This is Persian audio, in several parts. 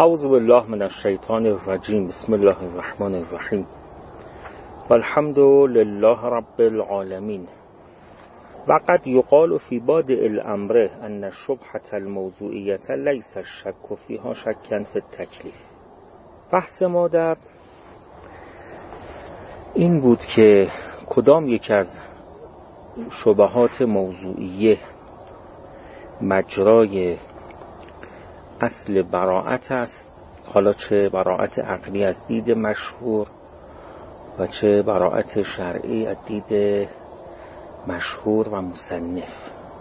اعوذ بالله من الشیطان الرجیم. بسم الله الرحمن الرحیم. والحمد لله رب العالمین. وقد یقال فی بادئ الامر ان الشبهة الموضوعیة لیس الشک فیها شکا فی التکلیف. بحث ما در این بود که کدام یک از شبهات موضوعیه مجرای اصل براءت است، حالا چه براءت عقلی از دید مشهور و چه براءت شرعی از دید مشهور و مصنف،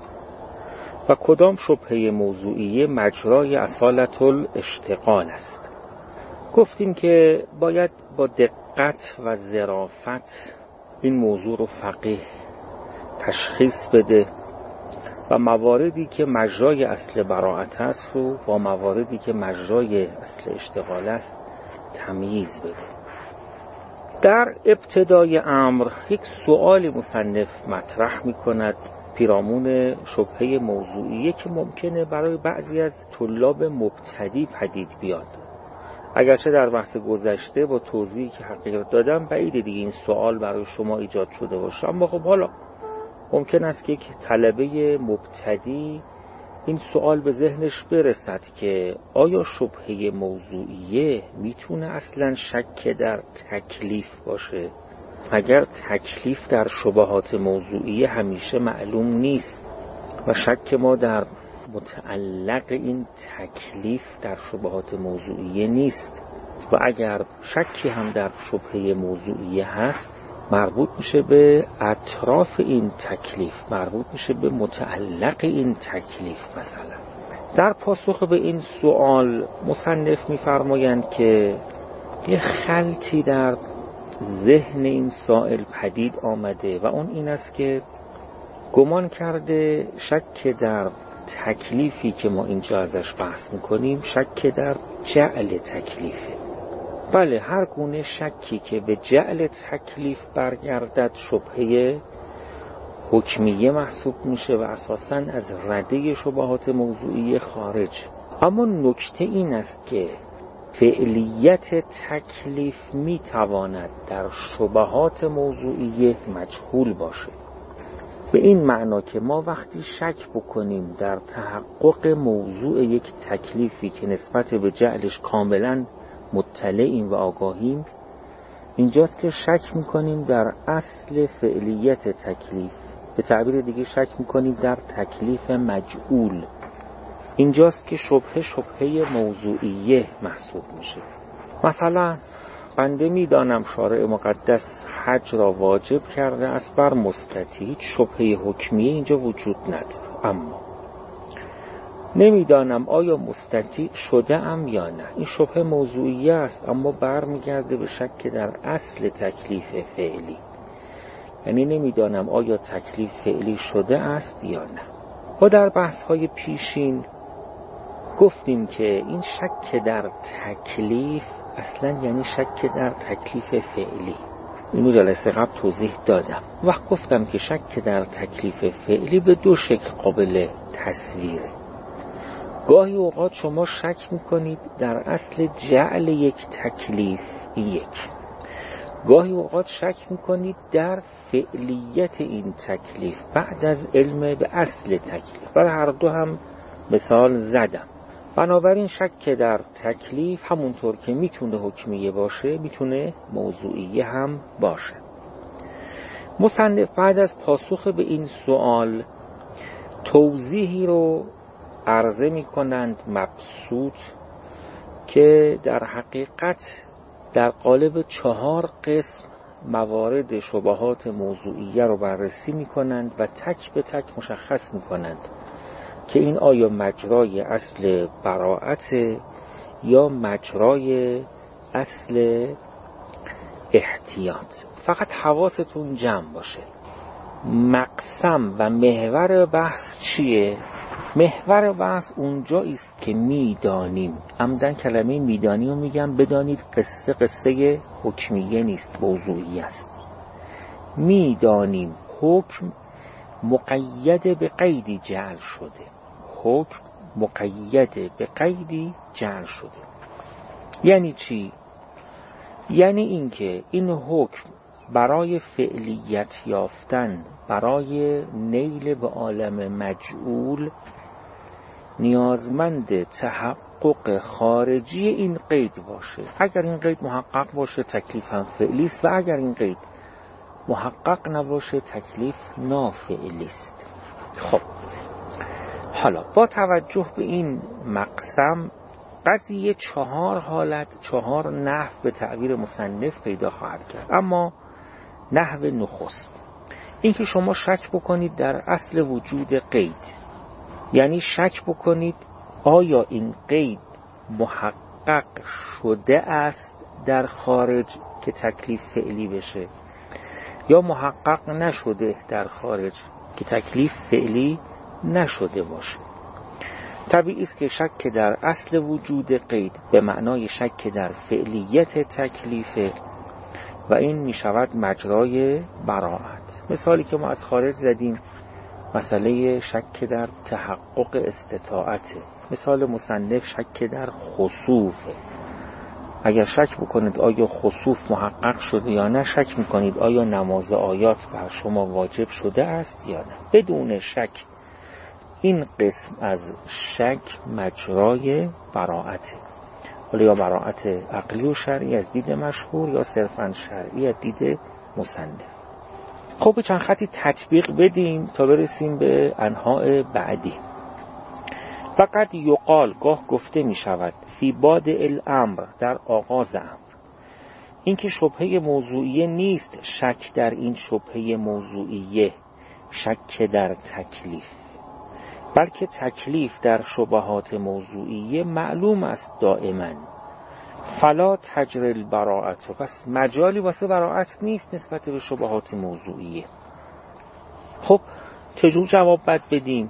و کدام شبهه موضوعیه مجرای اصالت الاشتغال است. گفتیم که باید با دقت و ظرافت این موضوع رو فقیه تشخیص بده و مواردی که مجرای اصل براءت است رو با مواردی که مجرای اصل اشتغال است تمییز بده. در ابتدای امر یک سؤال مصنف مطرح می کند پیرامون شبهه موضوعیه که ممکنه برای بعضی از طلاب مبتدی پدید بیاد. اگرچه در بحث گذشته با توضیحی که حقیقت دادم بعید دیگه این سؤال برای شما ایجاد شده باشه، اما خب حالا ممکن است که یک طلبه مبتدی این سوال به ذهنش برسد که آیا شبهه موضوعیه میتونه اصلا شک در تکلیف باشه؟ مگر تکلیف در شبهات موضوعیه همیشه معلوم نیست و شک ما در متعلق این تکلیف در شبهات موضوعیه نیست؟ و اگر شکی هم در شبهه موضوعیه هست مربوط میشه به اطراف این تکلیف، مربوط میشه به متعلق این تکلیف. مثلا در پاسخ به این سوال مصنف میفرمایند که یه خلطی در ذهن این سائل پدید آمده و اون این است که گمان کرده شک در تکلیفی که ما اینجا ازش بحث میکنیم شک در جعل تکلیفه. بله، هر گونه شکی که به جعل تکلیف برگردد شبهه حکمیه محسوب میشه و اساساً از رده شبهات موضوعیه خارج. اما نکته این است که فعلیت تکلیف میتواند در شبهات موضوعیه مجهول باشه، به این معنا که ما وقتی شک بکنیم در تحقق موضوع یک تکلیفی که نسبت به جعلش کاملاً مطلعیم و آگاهیم، اینجاست که شک میکنیم در اصل فعلیت تکلیف، به تعبیر دیگه شک میکنیم در تکلیف مجعول. اینجاست که شبهه موضوعیه محسوب میشه. مثلا بنده میدانم شارع مقدس حج را واجب کرده است بر مستطیع، هیچ شبهه حکمیه اینجا وجود نداره، اما نمیدانم آیا مستطیع شده ام یا نه. این شبهه موضوعیه است، اما برمیگرده به شک در اصل تکلیف فعلی، یعنی نمیدانم آیا تکلیف فعلی شده است یا نه. و در بحث های پیشین گفتیم که این شک در تکلیف اصلا یعنی شک در تکلیف فعلی. اینو جلسه قبل توضیح دادم. وقت گفتم که شک در تکلیف فعلی به دو شکل قابل تصویره. گاهی اوقات شما شک میکنید در اصل جعل یک تکلیف، این یک. گاهی اوقات شک میکنید در فعلیت این تکلیف بعد از علم به اصل تکلیف. برای هر دو هم مثال زدم. بنابراین شک در تکلیف همونطور که میتونه حکمیه باشه میتونه موضوعیه هم باشه. مصنف بعد از پاسخ به این سوال توضیحی رو عرضه می کنند مبسوط که در حقیقت در قالب 4 قسم موارد شبهات موضوعیه رو بررسی می کنند و تک به تک مشخص می کنند که این آیا مجرای اصل براءت یا مجرای اصل احتیاط. فقط حواستون جمع باشه. مقسم و محور بحث چیه؟ محور بحث اونجایی است که میدانیم. عمدن کلمه میدانی رو میگم، بدانید قصه حکمیه نیست، موضوعی است. میدانیم حکم مقید به قیدی جعل شده، حکم مقید به قیدی جعل شده. یعنی چی؟ یعنی اینکه این حکم برای فعلیت یافتن، برای نیل به عالم مجعول، نیازمند تحقق خارجی این قید باشه. اگر این قید محقق باشه تکلیف هم فعلی است و اگر این قید محقق نباشه تکلیف نافعلی است. خب حالا با توجه به این مقسم قضیه 4 حالت، 4 نحو به تعبیر مصنف پیدا خواهد کرد. اما نحو نخست این که شما شک بکنید در اصل وجود قید، یعنی شک بکنید آیا این قید محقق شده است در خارج که تکلیف فعلی بشه یا محقق نشده در خارج که تکلیف فعلی نشده باشه. طبیعی است که شک در اصل وجود قید به معنای شک در فعلیت تکلیف و این می شود مجرای براعت. مثالی که ما از خارج زدیم مسئله شک در تحقق استطاعته. مثال مصنف شک در خسوفه. اگر شک بکنید آیا خسوف محقق شده یا نه، شک میکنید آیا نماز آیات بر شما واجب شده است یا نه. بدون شک این قسم از شک مجرای براعته، حالا یا براعت عقلی و شرعی از دید مشهور یا صرفاً شرعی از دید مصنف. خب چند خطی تطبیق بدیم تا برسیم به انواع بعدی. فقط یقال گاه گفته می شود فی بادئ الامر در آغاز امر، این که شبهه موضوعیه نیست شک در این شبهه موضوعیه شک در تکلیف، بلکه تکلیف در شبهات موضوعیه معلوم است دائما، فلا تجری البراءت، پس مجالی واسه براءت نیست نسبت به شبهات موضوعیه. خب چجور جواب باید بدیم؟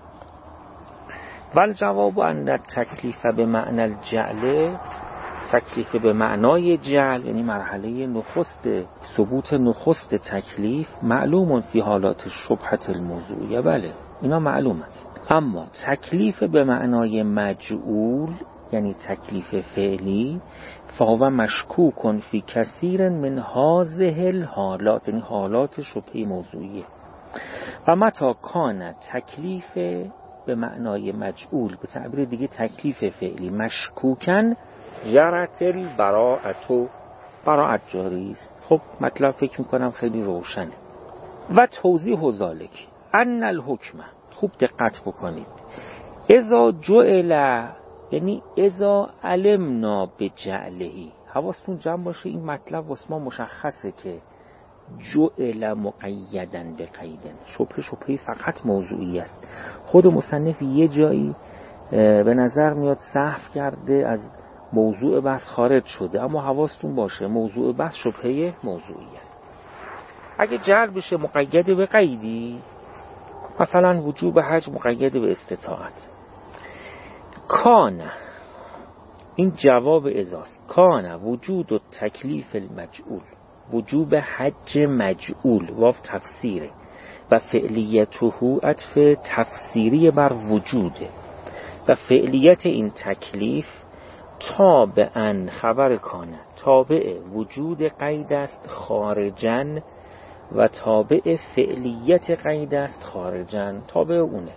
ول جواب ان تکلیف به معنی الجعل، تکلیف به معنای جعل یعنی مرحله نخست ثبوت نخست تکلیف، معلوم فی حالات شبهت الموضوعیه، بله اینا معلوم است. اما تکلیف به معنای مجعول یعنی تکلیف فعلی، فهو مشکوک فی کثیر من هذه الحالات، یعنی حالات شبهه موضوعیه. و متی کان تکلیف به معنای مجعول، به تعبیر دیگه تکلیف فعلی، مشکوکن جرت البراءت، براءت جاری است. خب مطلب فکر میکنم خیلی روشنه. و توضیح ذالک ان الحکم، خوب دقت بکنید، اذا جعل یعنی اذا علمنا بجعلهی، حواستون جمع باشه این مطلب واسه ما مشخصه که جعل مقیداً بقیدن، شبهه فقط موضوعی است. خود مصنف یه جایی به نظر میاد سهو کرده، از موضوع بحث خارج شده، اما حواستون باشه موضوع بحث شبهه موضوعی است. اگه جعل بشه مقید به قیدی، مثلا وجوب حج مقید به استطاعت، کان این جواب ازاست، کان وجود و تکلیف المجعول، وجوب حج مجعول واو تفسیره و فعلیته عطف تفسیری بر وجوده و فعلیت این تکلیف تابعاً خبر کانه، تابع وجود قید است خارجاً و تابع فعلیت قید است خارجاً، تابع اونه.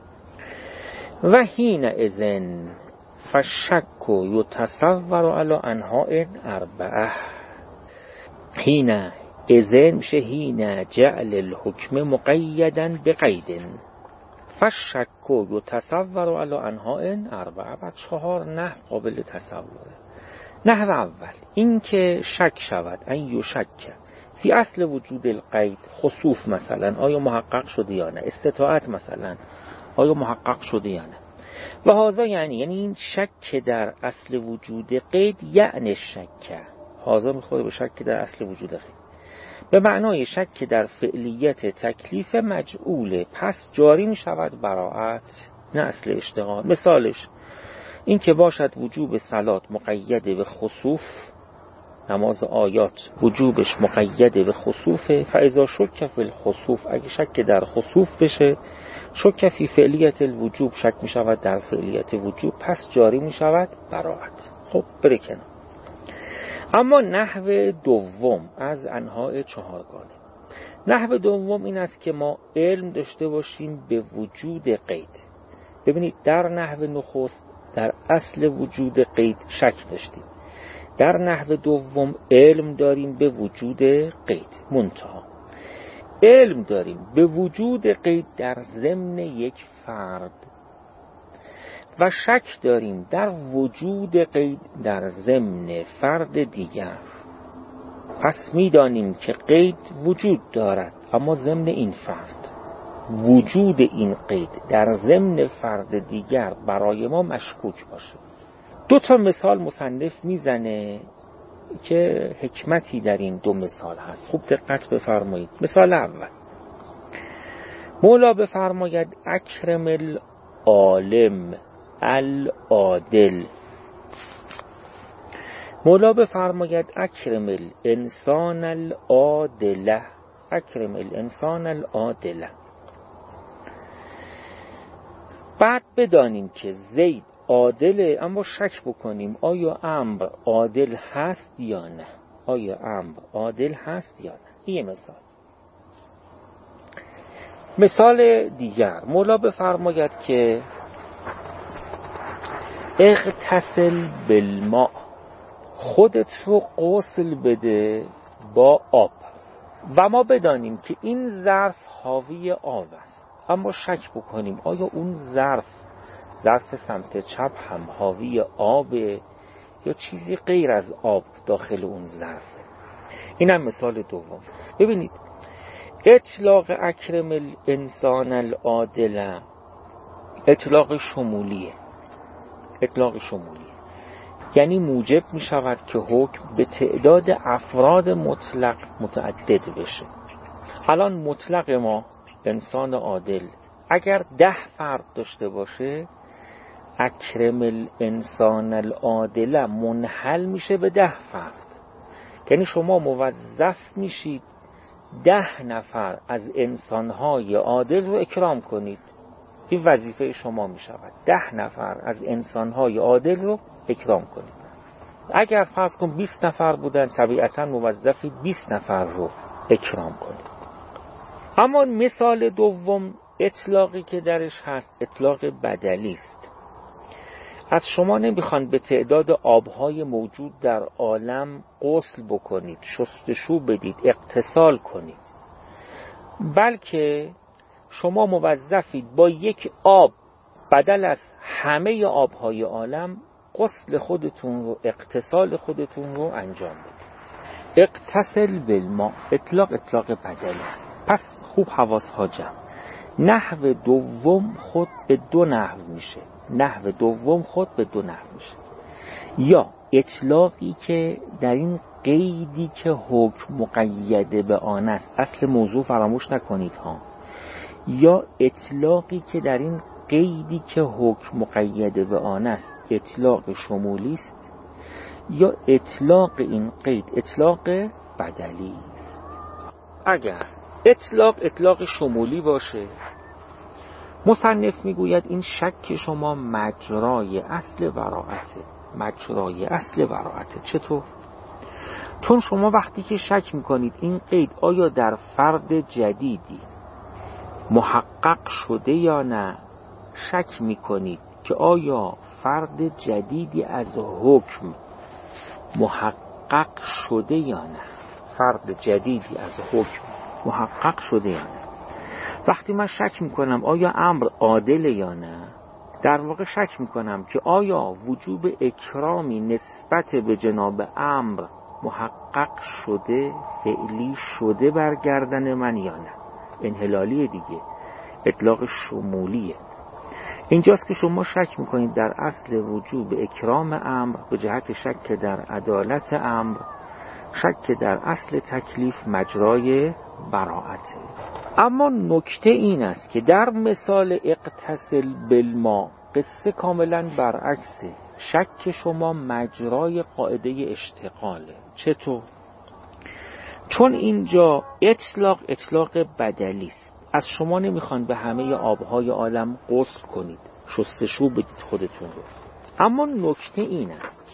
و حین اذن فشک یتصور علی انواع اربعه، حین اذن میشه حین جعل الحکم مقیدا بقید، فشک یتصور علی انواع اربعه، بعد 4 نحو قابل تصوره. نحو اول این که شک شود، ان یشک فی اصل وجود القید، خسوف مثلا آیا محقق شده یا نه، استطاعت مثلا آیا محقق شده یا نه. و هذا یعنی این شک در اصل وجود قید، یعنی شک هذا میخوره به شک در اصل وجود قید به معنای شک در فعلیت تکلیف مجعوله، پس جاری میشود براعت نه اصل اشتغال. مثالش این که باشد وجوب صلات مقید به خسوف، نماز آیات وجوبش مقید به خسوفه، فاذا شک فی الخسوف، اگه شک در خسوف بشه، شک فی فعلیت الوجوب، شک می شود در فعلیت وجوب، پس جاری می شود براعت. خب بره کنار. اما نحو دوم از انواع چهارگانه. نحو دوم این است که ما علم داشته باشیم به وجود قید. ببینید در نحو نخست در اصل وجود قید شک داشتیم، در نحو دوم علم داریم به وجود قید. منتها علم داریم به وجود قید در ضمن یک فرد و شک داریم در وجود قید در ضمن فرد دیگر. پس می‌دانیم که قید وجود دارد، اما ضمن این فرد. وجود این قید در ضمن فرد دیگر برای ما مشکوک باشه. دو تا مثال مصنف میزنه که حکمتی در این دو مثال هست. خوب دقت بفرمایید. مثال اول، مولا بفرماید اکرم العالم العادل. مولا بفرماید اکرم الانسان العادله. اکرم الانسان العادله. بعد بدانیم که زید عادله، اما شک بکنیم آیا امر عادل هست یا نه. آیا امر عادل هست یا نه. این مثال. مثال دیگر، مولا بفرماید که اغتسل بالماء. خودت رو غسل بده با آب. و ما بدانیم که این ظرف حاوی آب است، اما شک بکنیم آیا اون ظرف سمت چپ هم حاوی آب یا چیزی غیر از آب داخل اون ظرفه. این هم مثال دوم. ببینید اطلاق اکرم الانسان العادل اطلاق شمولیه. اطلاق شمولیه یعنی موجب می شود که حکم به تعداد افراد مطلق متعدد بشه. الان مطلق ما انسان عادل اگر 10 فرد داشته باشه، اکرم الانسان العادل منحل میشه به 10 فرد. یعنی شما موظف میشید 10 نفر از انسانهای عادل رو اکرام کنید. این وظیفه شما میشود 10 نفر از انسانهای عادل رو اکرام کنید. اگر فرض کن 20 نفر بودن، طبیعتا موظفید 20 نفر رو اکرام کنید. اما مثال دوم اطلاقی که درش هست اطلاق بدلی است. از شما نمیخوان به تعداد آبهای موجود در عالم غسل بکنید، شستشو بدید، اغتسال کنید، بلکه شما موظفید با یک آب بدل از همه آبهای عالم غسل خودتون رو، اغتسال خودتون رو انجام بدید. اغتسل بالماء اطلاق بدلی است. پس خوب حواسها جمع. نحو دوم خود به دو نحو میشه. نحو دوم خود به دو نحو میشه. یا اطلاقی که در این قیدی که حکم مقیده به آن است، اصل موضوع فراموش نکنید ها. یا اطلاقی که در این قیدی که حکم مقیده به آن است اطلاق شمولی است. یا اطلاق این قید اطلاق بدلی است. اگر اطلاق شمولی باشه، مصنف میگوید این شک شما مجرای اصل براعته. مجرای اصل براعته. چطور؟ چون شما وقتی که شک میکنید این قید آیا در فرد جدیدی محقق شده یا نه، شک میکنید که آیا فرد جدیدی از حکم محقق شده یا نه. فرد جدیدی از حکم محقق شده یا نه. وقتی من شک میکنم آیا امر عادل یا نه، در واقع شک میکنم که آیا وجوب اکرامی نسبت به جناب امر محقق شده، فعلی شده بر گردن من یا نه. انحلالی دیگه، اطلاق شمولیه. اینجاست که شما شک میکنید در اصل وجوب اکرام امر به جهت شک در عدالت امر، شک در اصل تکلیف مجرای براعته. اما نکته این است که در مثال اغتسل بالماء قصه کاملا برعکسه. شک شما مجرای قاعده اشتغاله. چطور؟ چون اینجا اطلاق بدلی است. از شما نمیخوان به همه آبهای عالم غسل کنید، شستشو بدید خودتون رو. اما نکته این است که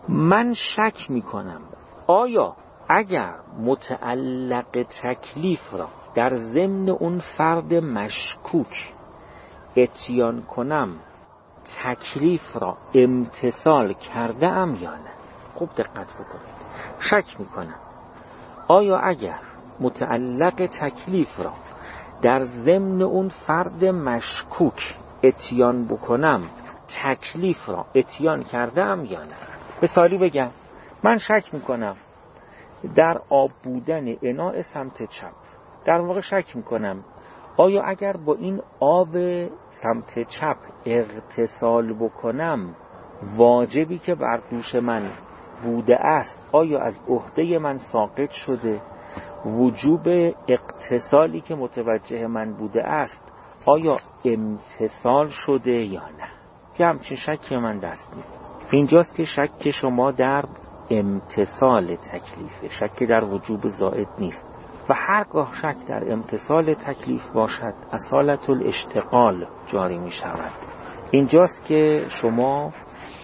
من شک میکنم آیا اگر متعلق تکلیف را در ضمن اون فرد مشکوک اتیان کنم تکلیف را امتثال کرده ام یا نه. خوب دقت بکنید. شک میکنم آیا اگر متعلق تکلیف را در ضمن اون فرد مشکوک اتیان بکنم تکلیف را اتیان کرده ام یا نه. مثالی بگم، من شک میکنم در آب بودن اناء سمت چپ. در واقع شک میکنم آیا اگر با این آب سمت چپ اغتسال بکنم واجبی که بر دوش من بوده است آیا از عهده من ساقط شده، وجوب اغتسالی که متوجه من بوده است آیا امتثال شده یا نه. که همچین شک من دست میده. اینجاست که شک شما در امتثال تکلیفه، شک در وجوب زائد نیست. و هرگاه شک در امتثال تکلیف باشد اصالت الاشتغال جاری می شود. اینجاست که شما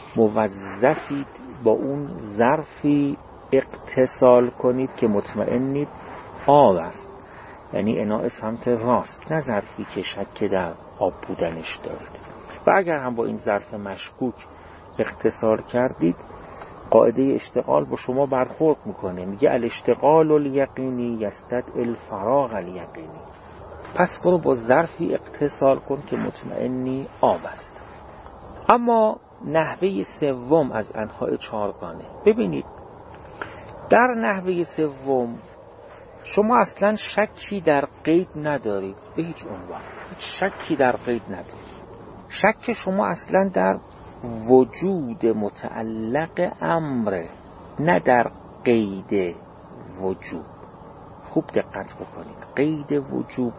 موظفید با اون ظرفی اغتسال کنید که مطمئنید آب است، یعنی اناء سمت راست، نه ظرفی که شک در آب بودنش دارید. و اگر هم با این ظرف مشکوک اغتسال کردید قاعده اشتغال با شما برخورد میکنه، میگه الاشتغال الیقینی یستدعی الفراغ الیقینی. پس برو با ظرفی اغتسال کن که مطمئنی آب است. اما نحوه سوم از انواع چهارگانه، ببینید در نحوه سوم شما اصلا شکی در قید ندارید، به هیچ عنوان هیچ شکی در قید ندارید. شک شما اصلا در وجود متعلق امر، نه در قید وجوب. خوب دقت بکنید، قید وجوب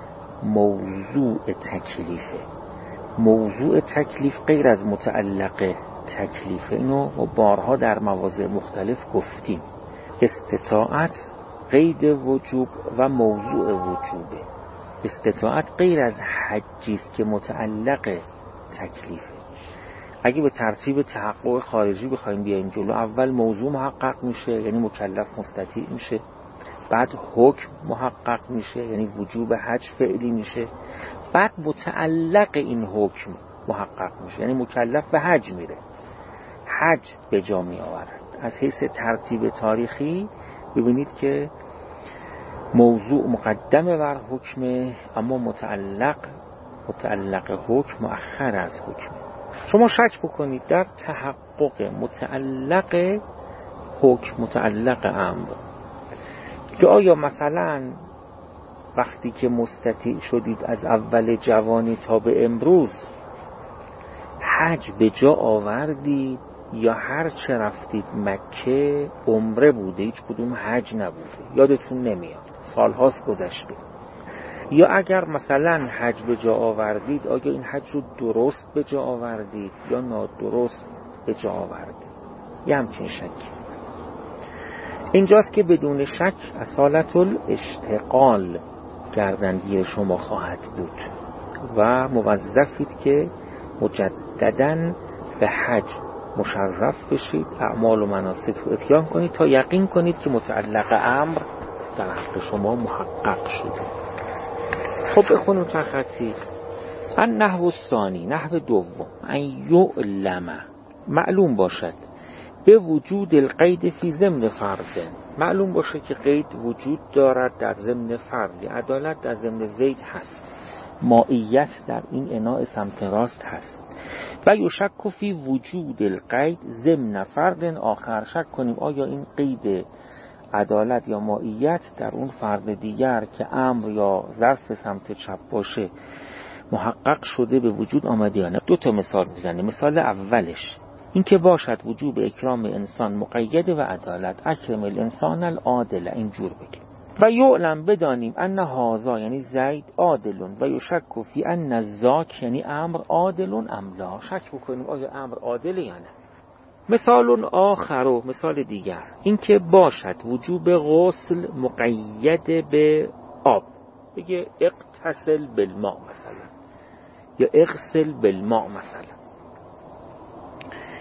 موضوع تکلیفه. موضوع تکلیف غیر از متعلق تکلیفه. اینو بارها در مواضع مختلف گفتیم. استطاعت قید وجوب و موضوع وجوبه. استطاعت غیر از حجیست که متعلق تکلیفه. اگه به ترتیب تحقق خارجی بخوایم بیایم جلو، اول موضوع محقق میشه یعنی مکلف مستطیع میشه، بعد حکم محقق میشه یعنی وجوب حج فعلی میشه، بعد متعلق این حکم محقق میشه یعنی مکلف به حج میره، حج به جا می آورد. از حیث ترتیب تاریخی ببینید که موضوع مقدمه بر حکم، اما متعلق حکم مؤخر از حکم. شما شک بکنید در تحقق متعلق حکم، متعلق امر، که آیا مثلا وقتی که مستطیع شدید از اول جوانی تا به امروز حج به جا آوردید یا هر چه رفتید مکه عمره بوده، هیچ کدوم حج نبوده، یادتون نمیاد، سالهاست گذشته. یا اگر مثلا حج به جا آوردید آیا این حج رو درست به جا آوردید یا نادرست به جا آوردید، یه همچین شکی. اینجاست که بدون شک اصالت الاشتغال گردنگیر شما خواهد بود و موظفید که مجدداً به حج مشرف بشید، اعمال و مناسک رو اتیان کنید تا یقین کنید که متعلق امر در حق شما محقق شده. خب بخونیم چند خطی. النحو الثانی، نحو دوم، ان یعلم، معلوم باشد، به وجود القید فی ضمن فرد، معلوم باشه که قید وجود دارد در ضمن فرد. عدالت در ضمن زید هست، مائیت در این اناء سمت راست هست. و یشک فی وجود القید ضمن فرد آخر، شک کنیم آیا این قید عدالت یا مائیت در اون فرد دیگر که امر یا ظرف سمت چپ باشه محقق شده به وجود آمده یا نه. دو تا مثال میزنه. مثال اولش این که باشد وجوب اکرام انسان مقید و عدالت، اکرم الانسان العادل، اینجور بگیم. و یعلم، بدانیم، ان هذا یعنی زید عادلون و یشک فی ان ذاک یعنی امر عادلون ام لا، شک بکنیم آیا امر عادل یا نه. مثال آخر، مثال دیگر، این که باشد وجوب غسل مقید به آب، بگه اغتسل بالماء مثلا یا اغسل بالماء مثلا.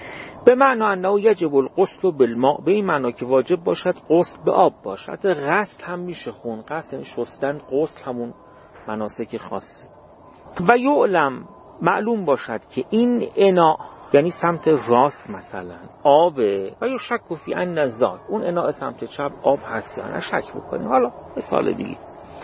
به معنی انه یجب الغسل بالماء، به این معنا که واجب باشد غسل به آب باشد. حتی غسل هم میشه خون، غسل یعنی شستن، غسل همون مناسک خاصه. و یعلم، معلوم باشد که این اناء یعنی سمت راست مثلا آبه، و یشک فی ان الزاد، اون اناء سمت چپ آب هست یا نه شک بکنیم. حالا مثال دیگه،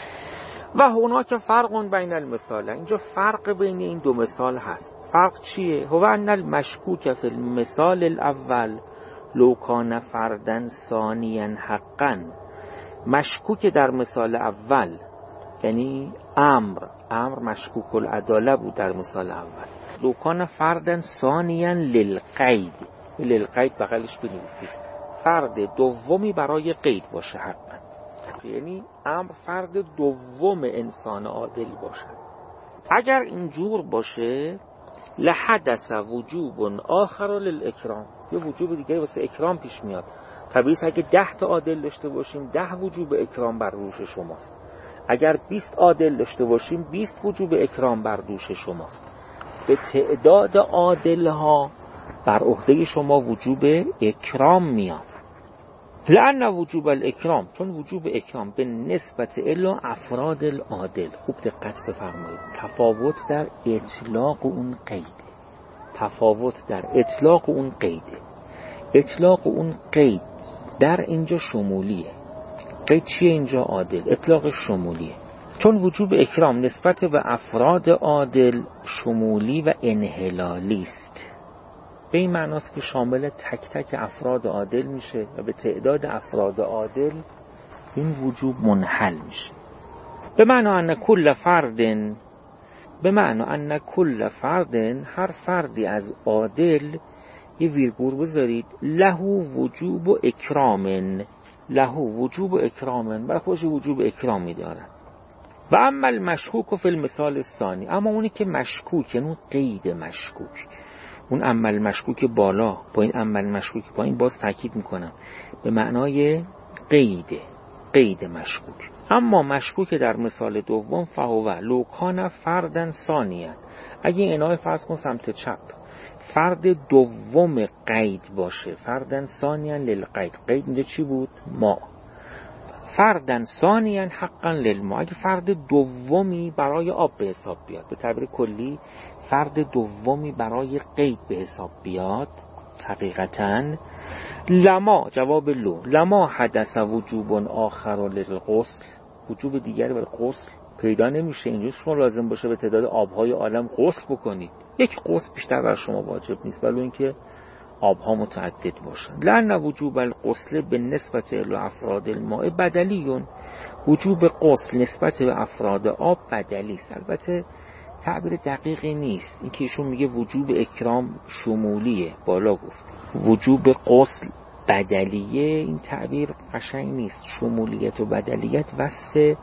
و هناک فرق بین المثال، اینجا فرق بین این دو مثال هست. فرق چیه؟ هو ان المشکوک فی المثال الاول لو کان فردا ثانیا حقا، مشکوک در مثال اول یعنی امر مشکوک العداله بود در مثال اول، لو کان فردا ثانیا للقید، للقید بغلش بنویسید فرد دومی برای قید باشه حقا، یعنی امر فرد دوم انسان عادل باشه. اگر اینجور باشه لحدث وجوب آخر للاکرام، یه وجوب دیگه واسه اکرام پیش میاد. طبیعی است اگه 10 تا عادل داشته باشیم 10 وجوب اکرام بر دوش شماست. اگر 20 عادل داشته باشیم 20 وجوب اکرام بر دوش شماست. به تعداد عادل ها بر عهده شما وجوب اکرام میاد. لأن وجوب الاکرام، چون وجوب اکرام به نسبت الی افراد العادل، خوب دقت بفرمایید، تفاوت در اطلاق اون قید، تفاوت در اطلاق اون قید، اطلاق اون قید در اینجا شمولیه. قید چیه اینجا؟ عادل. اطلاق شمولیه، چون وجوب اکرام نسبت به افراد عادل شمولی و انحلالی است. به این معناست که شامل تک تک افراد عادل میشه و به تعداد افراد عادل این وجوب منحل میشه. به معنی ان کل فرد، به معنی ان کل فرد، هر فردی از عادل، یه ویرگول بذارید، له وجوب اکرام، له وجوب اکرام، برای خودش وجوب اکرامی داره. و اما المشکوک فی المثال الثانی، اما اونی که مشکوک، یعنی قید مشکوک، اون عمل مشکوک بالا با این عمل مشکوک با این باز تاکید میکنم به معنای قید مشکوک. اما مشکوک در مثال دوم فهو لو کان فردا ثانیا، اگه این انای فرض کن سمت چپ فرد دوم قید باشه، فردا ثانیا للقید، قید اینجا چی بود؟ ما. فردا ثانیا حقا للما، اگه فرد دومی برای آب به حساب بیاد، به تعبیر کلی فرد دومی برای قید به حساب بیاد، حقیقتا لما، جواب لما حدث وجوب آخر للغسل، وجوب دیگری برای غسل پیدا نمیشه. اینجا شما لازم باشه به تعداد آبهای عالم غسل بکنید، یک غسل بیشتر بر شما واجب نیست، ولی اینکه آبها متعدد باشن. لأن وجوب الغسل به نسبت الی افراد الماء بدلیون، وجوب غسل نسبت به افراد آب بدلی است. البته تعبیر دقیقی نیست، این که ایشون میگه وجوب اکرام شمولیه، بالا گفت وجوب غسل بدلیه، این تعبیر قشنگ نیست. شمولیت و بدلیت وصف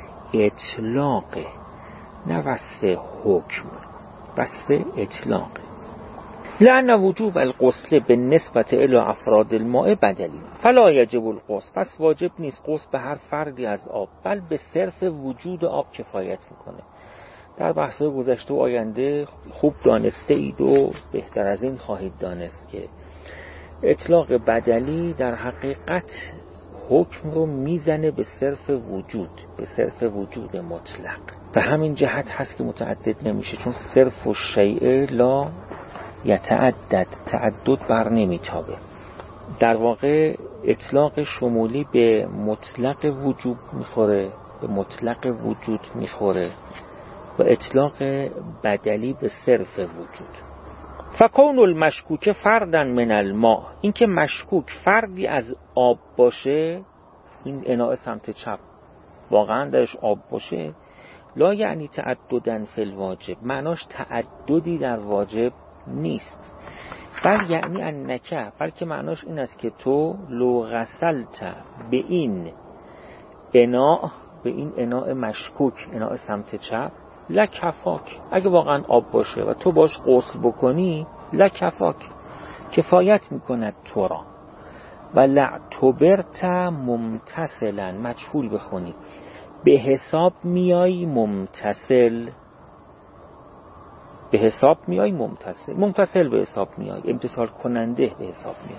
اطلاقه نه وصف حکم، وصف اطلاقه. لأن وجوب الغسل به نسبت الی افراد الماء بدلی فلا یجب الغسل، پس واجب نیست غسل به هر فردی از آب، بل به صرف وجود آب کفایت میکنه. در بحث‌های گذشته و آینده خوب دانسته اید و بهتر از این خواهید دانست که اطلاق بدلی در حقیقت حکم رو میزنه به صرف وجود، به صرف وجود مطلق. به همین جهت هست که متعدد نمیشه، چون صرف و شیء لا یتعدد، تعدد بر نمیتابه. در واقع اطلاق شمولی به مطلق وجود میخوره، به مطلق وجود میخوره و اطلاق بدلی به صرف وجود. فکون المشکوک فردا من الماء، این که مشکوک فردی از آب باشه، این اناء سمت چپ واقعا درش آب باشه، لا یعنی تعددن فی الواجب، معناش تعددی در واجب نیست، بل یعنی انکه، بلکه معناش این است که تو لو غسلت به این اناء، به این اناء مشکوک، اناء سمت چپ، لکفاک، اگه واقعا آب باشه و تو باش غسل بکنی، لکفاک، کفایت میکند تو را. و لعتبرت ممتثلا، مجهول بخونی، به حساب میای ممتثل، به حساب میای، ممتثل به حساب میای، امتثال کننده به حساب میای.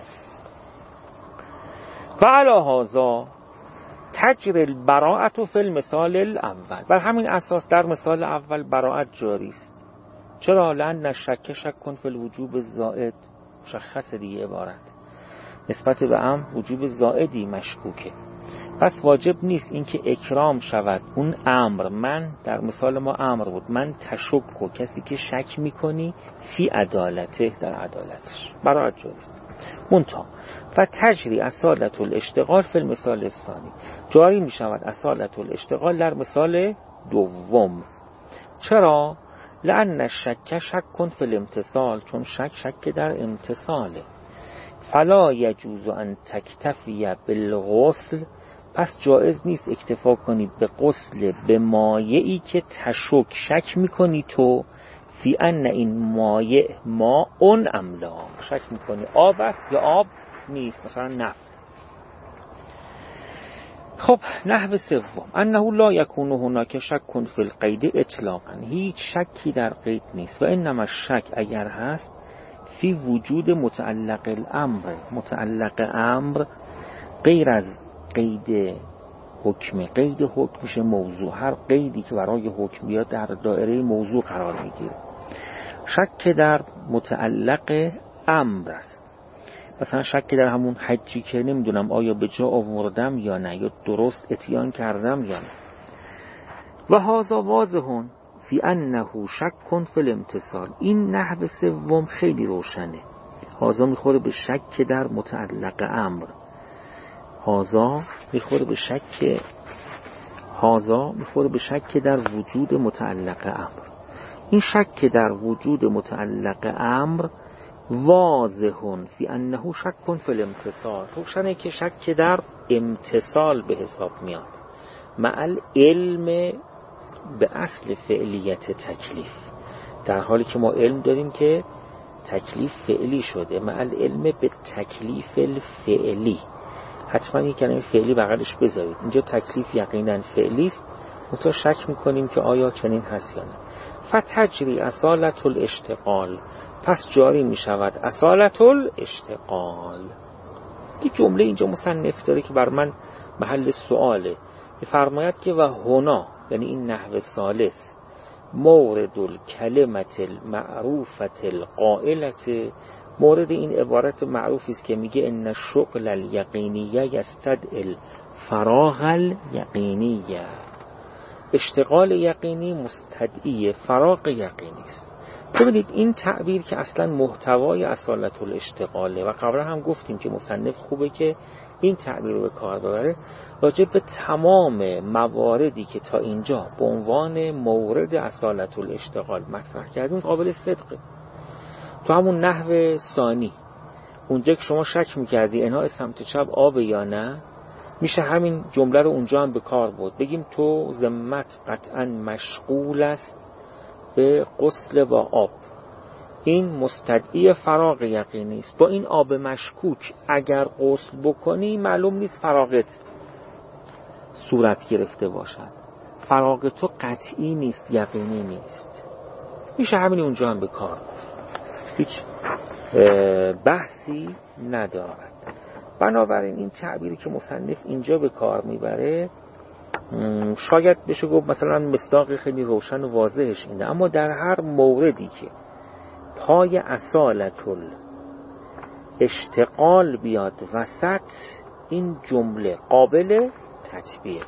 و علی هذا تجری البراءة فی المثال الاول. بر همین اساس در مثال اول براءت جاری است. چرا؟ لأن الشک شک فی الوجوب الزائد. مشخص دیگه عبارت نسبت به امر وجوب زائدی مشکوکه، پس واجب نیست اینکه اکرام شود اون امر. من در مثال ما امر بود، من تشک، کسی که شک میکنی فی عدالته، در عدالتش، براءت جاری است. منتها و تجری اصالت الاشتغال فی المثال الثانی. جاری می شود اصالت الاشتغال در مثال دوم. چرا؟ لأن الشک شک فی الامتصال. چون شک در امتصاله. فلا یجوز ان تکتفی بالغسل. پس جایز نیست اکتفا کنید به غسل به مایعی که شک میکنی تو فی ان این مایع ما اون املا. شک میکنی آب است یا آب نیست، مثلا نفت. خب نحو سوم انه لا یکون هناک شک فی القید اطلاقا. هیچ شکی در قید نیست. و انما شک اگر هست فی وجود متعلق الامر. متعلق امر غیر از قید حکم. قید حکم میشه موضوع. هر قیدی که برای حکم بیاد در دایره موضوع قرار میگیره. شک در متعلق امر است. مثلا شک در همون حجی که نمیدونم آیا به جا آوردم یا نه، یا درست اتیان کردم یا نه. و هذا واضح فی انه شک فی الامتصال. این نحو سوم خیلی روشنه. هذا میخوره به شک در متعلق امر. هذا میخوره به شک در وجود متعلق امر. این شک در وجود متعلق امر واضح فی انه شک فی الامتصال. روشنه که شک در امتصال به حساب میاد، مع العلم به اصل فعلیت تکلیف. در حالی که ما علم داریم که تکلیف فعلی شده، مع العلم به تکلیف الفعلی. حتما یک کلمه فعلی بغلش بذارید. اینجا تکلیف یقینا فعلی است، منتها شک میکنیم که آیا چنین هست یا نه. فتجری اصالت الاشتغال. پس جاری می شود اصالت الاشتغال. یک جمله اینجا مصنف داره که بر من محل سؤاله. می‌فرماید که و هنا، یعنی این نحو ثالث، مورد الکلمت المعروفت القائلت. مورد این عبارت معروفی است که میگه ان الشغل الیقینیه یستدعی الفراغ الیقینیه. اشتغال یقینی مستدعی فراغ یقینی است. ببینید این تعبیر که اصلا محتوای اصالت الاشتغاله و قبلا هم گفتیم که مصنف خوبه که این تعبیر رو به کار ببره راجع به تمام مواردی که تا اینجا به عنوان مورد اصالت الاشتغال مطرح کردیم قابل صدقه. تو همون نحو ثانی اونجا که شما شک میکردی اناء سمت چپ آب یا نه، میشه همین جمله رو اونجا هم به کار بود. بگیم تو ذمت قطعا مشغول است به غسل با آب. این مستدعی فراغ یقینی است. با این آب مشکوک اگر غسل بکنی معلوم نیست فراغت صورت گرفته باشد. فراغ تو قطعی نیست، یقینی نیست. میشه همین اونجا هم به کار بود. هیچ بحثی ندارد. بنابراین این تعبیری که مصنف اینجا به کار میبره شاید بشه گفت مثلا مصداق خیلی روشن و واضحش اینه، اما در هر موردی که پای اصالت اشتغال بیاد وسط، این جمله قابل تطبیقه.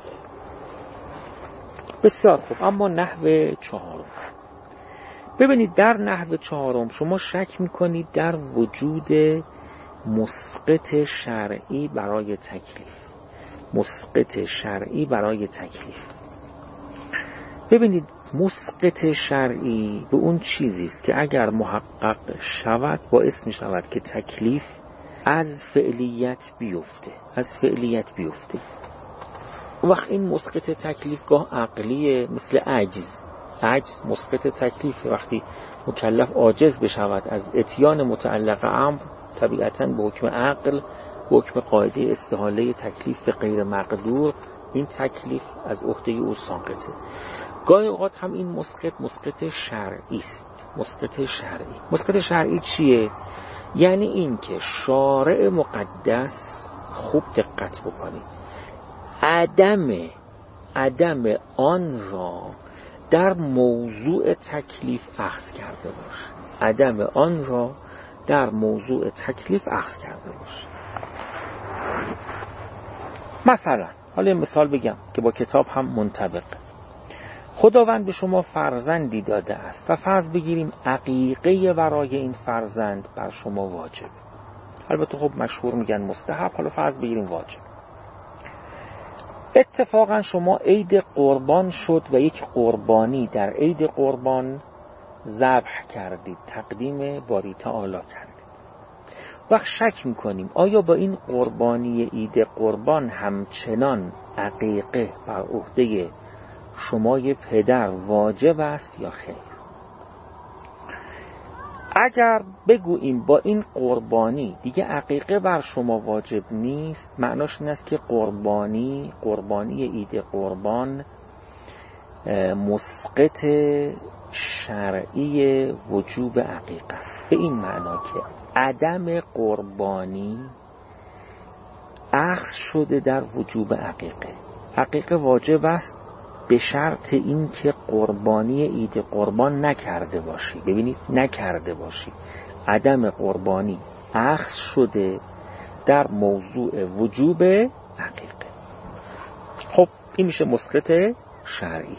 بسیار خوب. اما نحو چهارم، ببینید در نحو چهارم شما شک میکنید در وجود مسقط شرعی برای تکلیف. مسقط شرعی برای تکلیف. ببینید مسقط شرعی به اون چیزی است که اگر محقق شود باعث می شود که تکلیف از فعلیت بیفته. وقت این مسقط تکلیف گاه عقلیه، مثل عجز مسقط تکلیف. وقتی مکلف عاجز بشود از اتیان متعلق امر، طبیعتاً به حکم عقل، به حکم قاعده استحاله تکلیف غیر مقدور، این تکلیف از عهده او ساقطه. گاهی اوقات هم این مسقط شرعی است. مسقط شرعی. مسقط شرعی چیه؟ یعنی این که شارع مقدس، خوب دقت بکنید، عدم آن را در موضوع تکلیف اخذ کرده باشه. عدم آن را در موضوع تکلیف اخذ کرده باشه. مثلا حالا مثال بگم که با کتاب هم منطبقه. خداوند به شما فرزندی داده است و فرض بگیریم عقیقه برای این فرزند بر شما واجب. البته خب مشهور میگن مستحب، حالا فرض بگیریم واجب. اتفاقا شما عید قربان شد و یک قربانی در عید قربان ذبح کردید، تقدیم باری تعالی کردید. وقت شک میکنیم آیا با این قربانی عید قربان همچنان عقیقه بر عهده شمای پدر واجب است یا خیر؟ اگر بگوییم با این قربانی دیگه عقیقه بر شما واجب نیست، معناش این است که قربانی عید قربان مسقط شرعی وجوب عقیقه است. به این معنا که عدم قربانی اخذ شده در وجوب عقیقه. عقیقه واجب است به شرط این که قربانی عید قربان نکرده باشی. ببینید نکرده باشی. عدم قربانی اخذ شده در موضوع وجوب عقیقه. خب این میشه مسقط شرعی.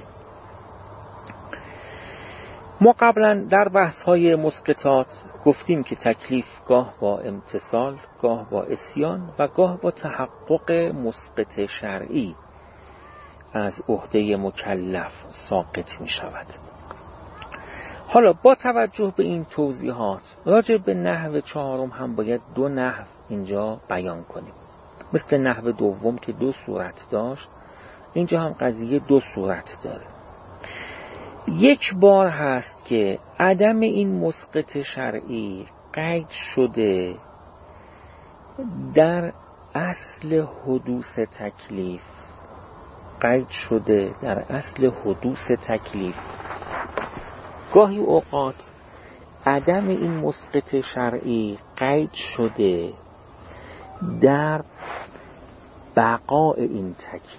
ما قبلا در بحث‌های مسقطات گفتیم که تکلیف گاه با امتثال، گاه با عصیان و گاه با تحقق مسقط شرعی از عهده مکلف ساقط می شود. حالا با توجه به این توضیحات راجع به نحو چهارم هم باید دو نحو اینجا بیان کنیم. مثل نحو دوم که دو صورت داشت، اینجا هم قضیه دو صورت داره. یک بار هست که عدم این مسقط شرعی قید شده در اصل حدوث تکلیف، گاهی اوقات عدم این مسقط شرعی قید شده در بقاء این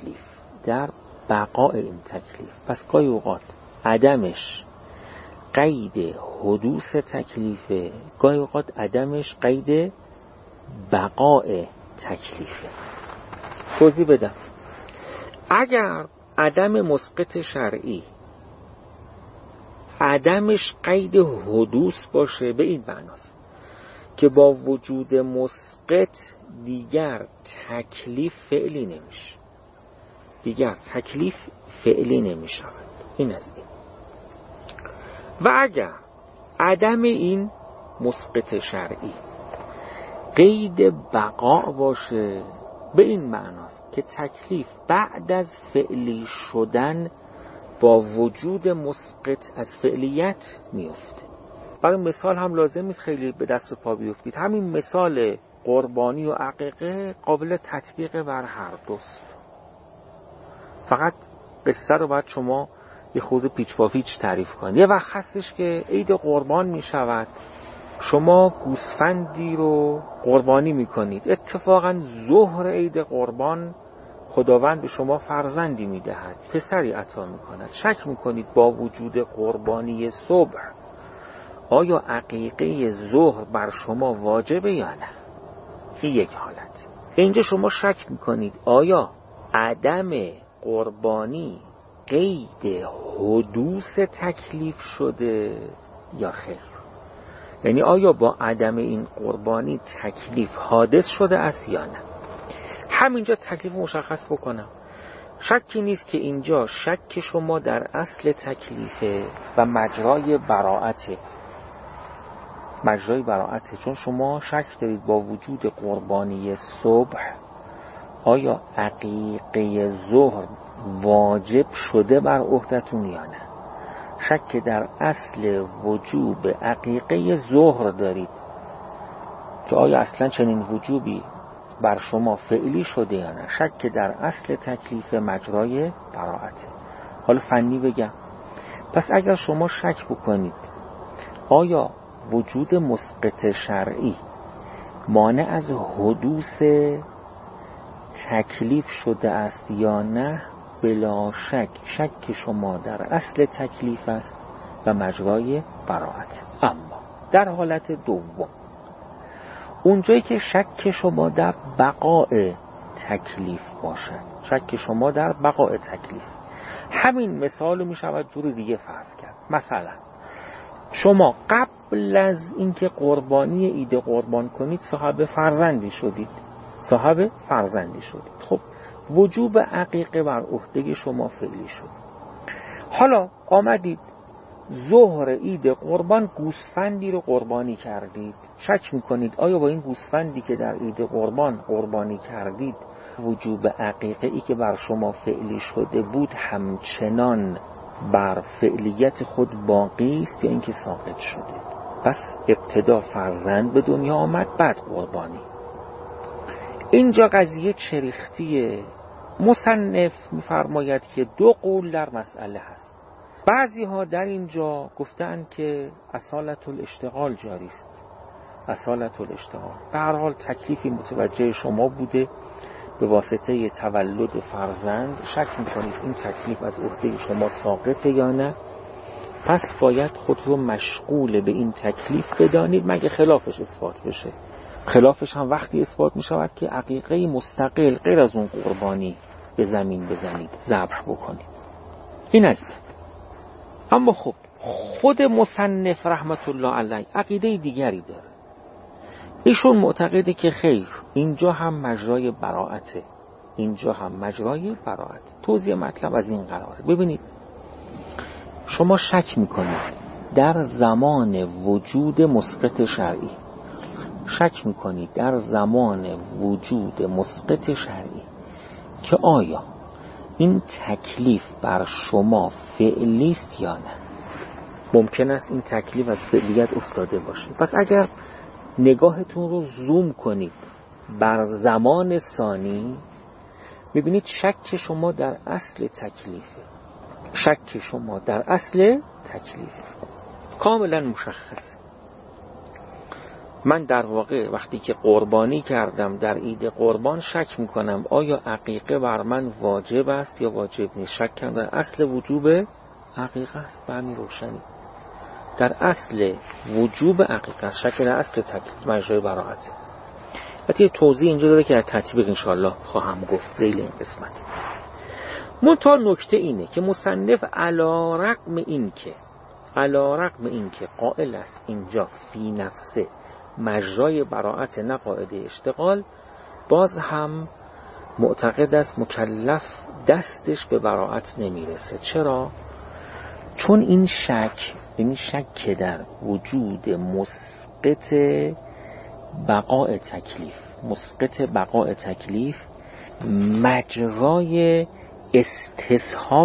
تکلیف، پس گاهی اوقات عدمش قید حدوث تکلیفه، گاهی اوقات عدمش قید بقاء تکلیفه. توضیح بدم. اگر عدم مسقط شرعی عدمش قید حدوث باشه، به این معناست که با وجود مسقط دیگر تکلیف فعلی نمیشه. این از این. و اگر عدم این مسقط شرعی قید بقا باشه، به این معناست که تکلیف بعد از فعلی شدن با وجود مسقط از فعلیت میفته. برای مثال هم لازم نیست خیلی به دست و پا بیفتید. همین مثال قربانی و عقیقه قابل تطبیق بر هر دوست. فقط قصه رو باید شما یه خورده پیچ با پیچ تعریف کنید. یه وقت هستش که عید قربان می شود، شما گوسفندی رو قربانی می کنید. اتفاقا ظهر عید قربان خداوند به شما فرزندی می دهد، پسری عطا می کند. شک می کنید با وجود قربانی صبح آیا عقیقه ظهر بر شما واجبه یا نه؟ این یک حالت. اینجا شما شک می کنید آیا عدم قربانی قید حدوث تکلیف شده یا خیر؟ یعنی آیا با عدم این قربانی تکلیف حادث شده است یا نه؟ همینجا تکلیف مشخص بکنم. شکی نیست که اینجا شک شما در اصل تکلیفه و مجرای براعته، چون شما شک دارید با وجود قربانی صبح آیا عقیقه ظهر واجب شده بر عهدتون یا نه. شک در اصل وجوب عقیقه ظهر دارید که آیا اصلا چنین وجوبی بر شما فعلی شده یا نه. شک در اصل تکلیف مجرای براعته. حالا فنی بگم، پس اگر شما شک بکنید آیا وجود مسقط شرعی مانع از حدوث تکلیف شده است یا نه؟ بلا شک شک شما در اصل تکلیف است و مجرای براءت. اما در حالت دوم، اونجایی که شک شما در بقاء تکلیف باشد، شک شما در بقاء تکلیف، همین مثال رو می شود جور دیگه فرض کرد. مثلا شما قبل از اینکه قربانی عید قربان کنید صاحب فرزندی شدید. خب وجوب عقیقه بر عهده شما فعلی شد. حالا آمدید ظهر عید قربان گوسفندی رو قربانی کردید. شک میکنید آیا با این گوسفندی که در عید قربان قربانی کردید وجوب عقیقه ای که بر شما فعلی شده بود همچنان بر فعلیت خود باقی است یا اینکه ساقط شده؟ پس ابتدا فرزند به دنیا آمد، بعد قربانی. اینجا قضیه چریختیه. مصنف می‌فرماید که دو قول در مسئله هست. بعضی ها در اینجا گفتن که اصالت الاشتغال جاری است. اصالت الاشتغال به هر حال تکلیفی متوجه شما بوده به واسطه تولد فرزند، شک میکنید این تکلیف از عهده شما ساقطه یا نه، پس باید خود رو مشغول به این تکلیف بدانید مگه خلافش اثبات بشه. خلافش هم وقتی اثبات میشود که عقیقه مستقل غیر از اون قربانی به زمین بزنید، ذبح بکنید. این از این. اما خب خود مصنف رحمت الله علیه عقیده دیگری داره. ایشون معتقده که خیر، اینجا هم مجرای براءته، اینجا هم مجرای براءت. توضیح مطلب از این قراره. ببینید شما شک میکنید در زمان وجود مسقط شرعی، شک میکنید در زمان وجود مسقط شرعی که آیا این تکلیف بر شما فعلی است یا نه. ممکن است این تکلیف از فعلیت افتاده باشه. پس اگر نگاهتون رو زوم کنید بر زمان ثانی، ببینید شک شما در اصل تکلیفه. شک شما در اصل تکلیفه کاملا مشخصه. من در واقع وقتی که قربانی کردم در عید قربان شک میکنم آیا عقیقه بر من واجب است یا واجب نیست. شک کردم در اصل وجوب عقیقه است. به همین روشنی در اصل وجوب عقیقه است. شک در اصل تکلیف مجرای براءت. البته توضیح اینجا داره که در تطبیق انشاءالله خواهم گفت ذیل این قسمت. منتها نکته اینه که مصنف علی رغم این که قائل است اینجا فی نفسه مجرای براءت نه قاعده اشتغال، باز هم معتقد است مکلف دستش به براءت نمیرسه. چرا؟ چون این شک در وجود مسقط بقاء تکلیف مجرای استصحاب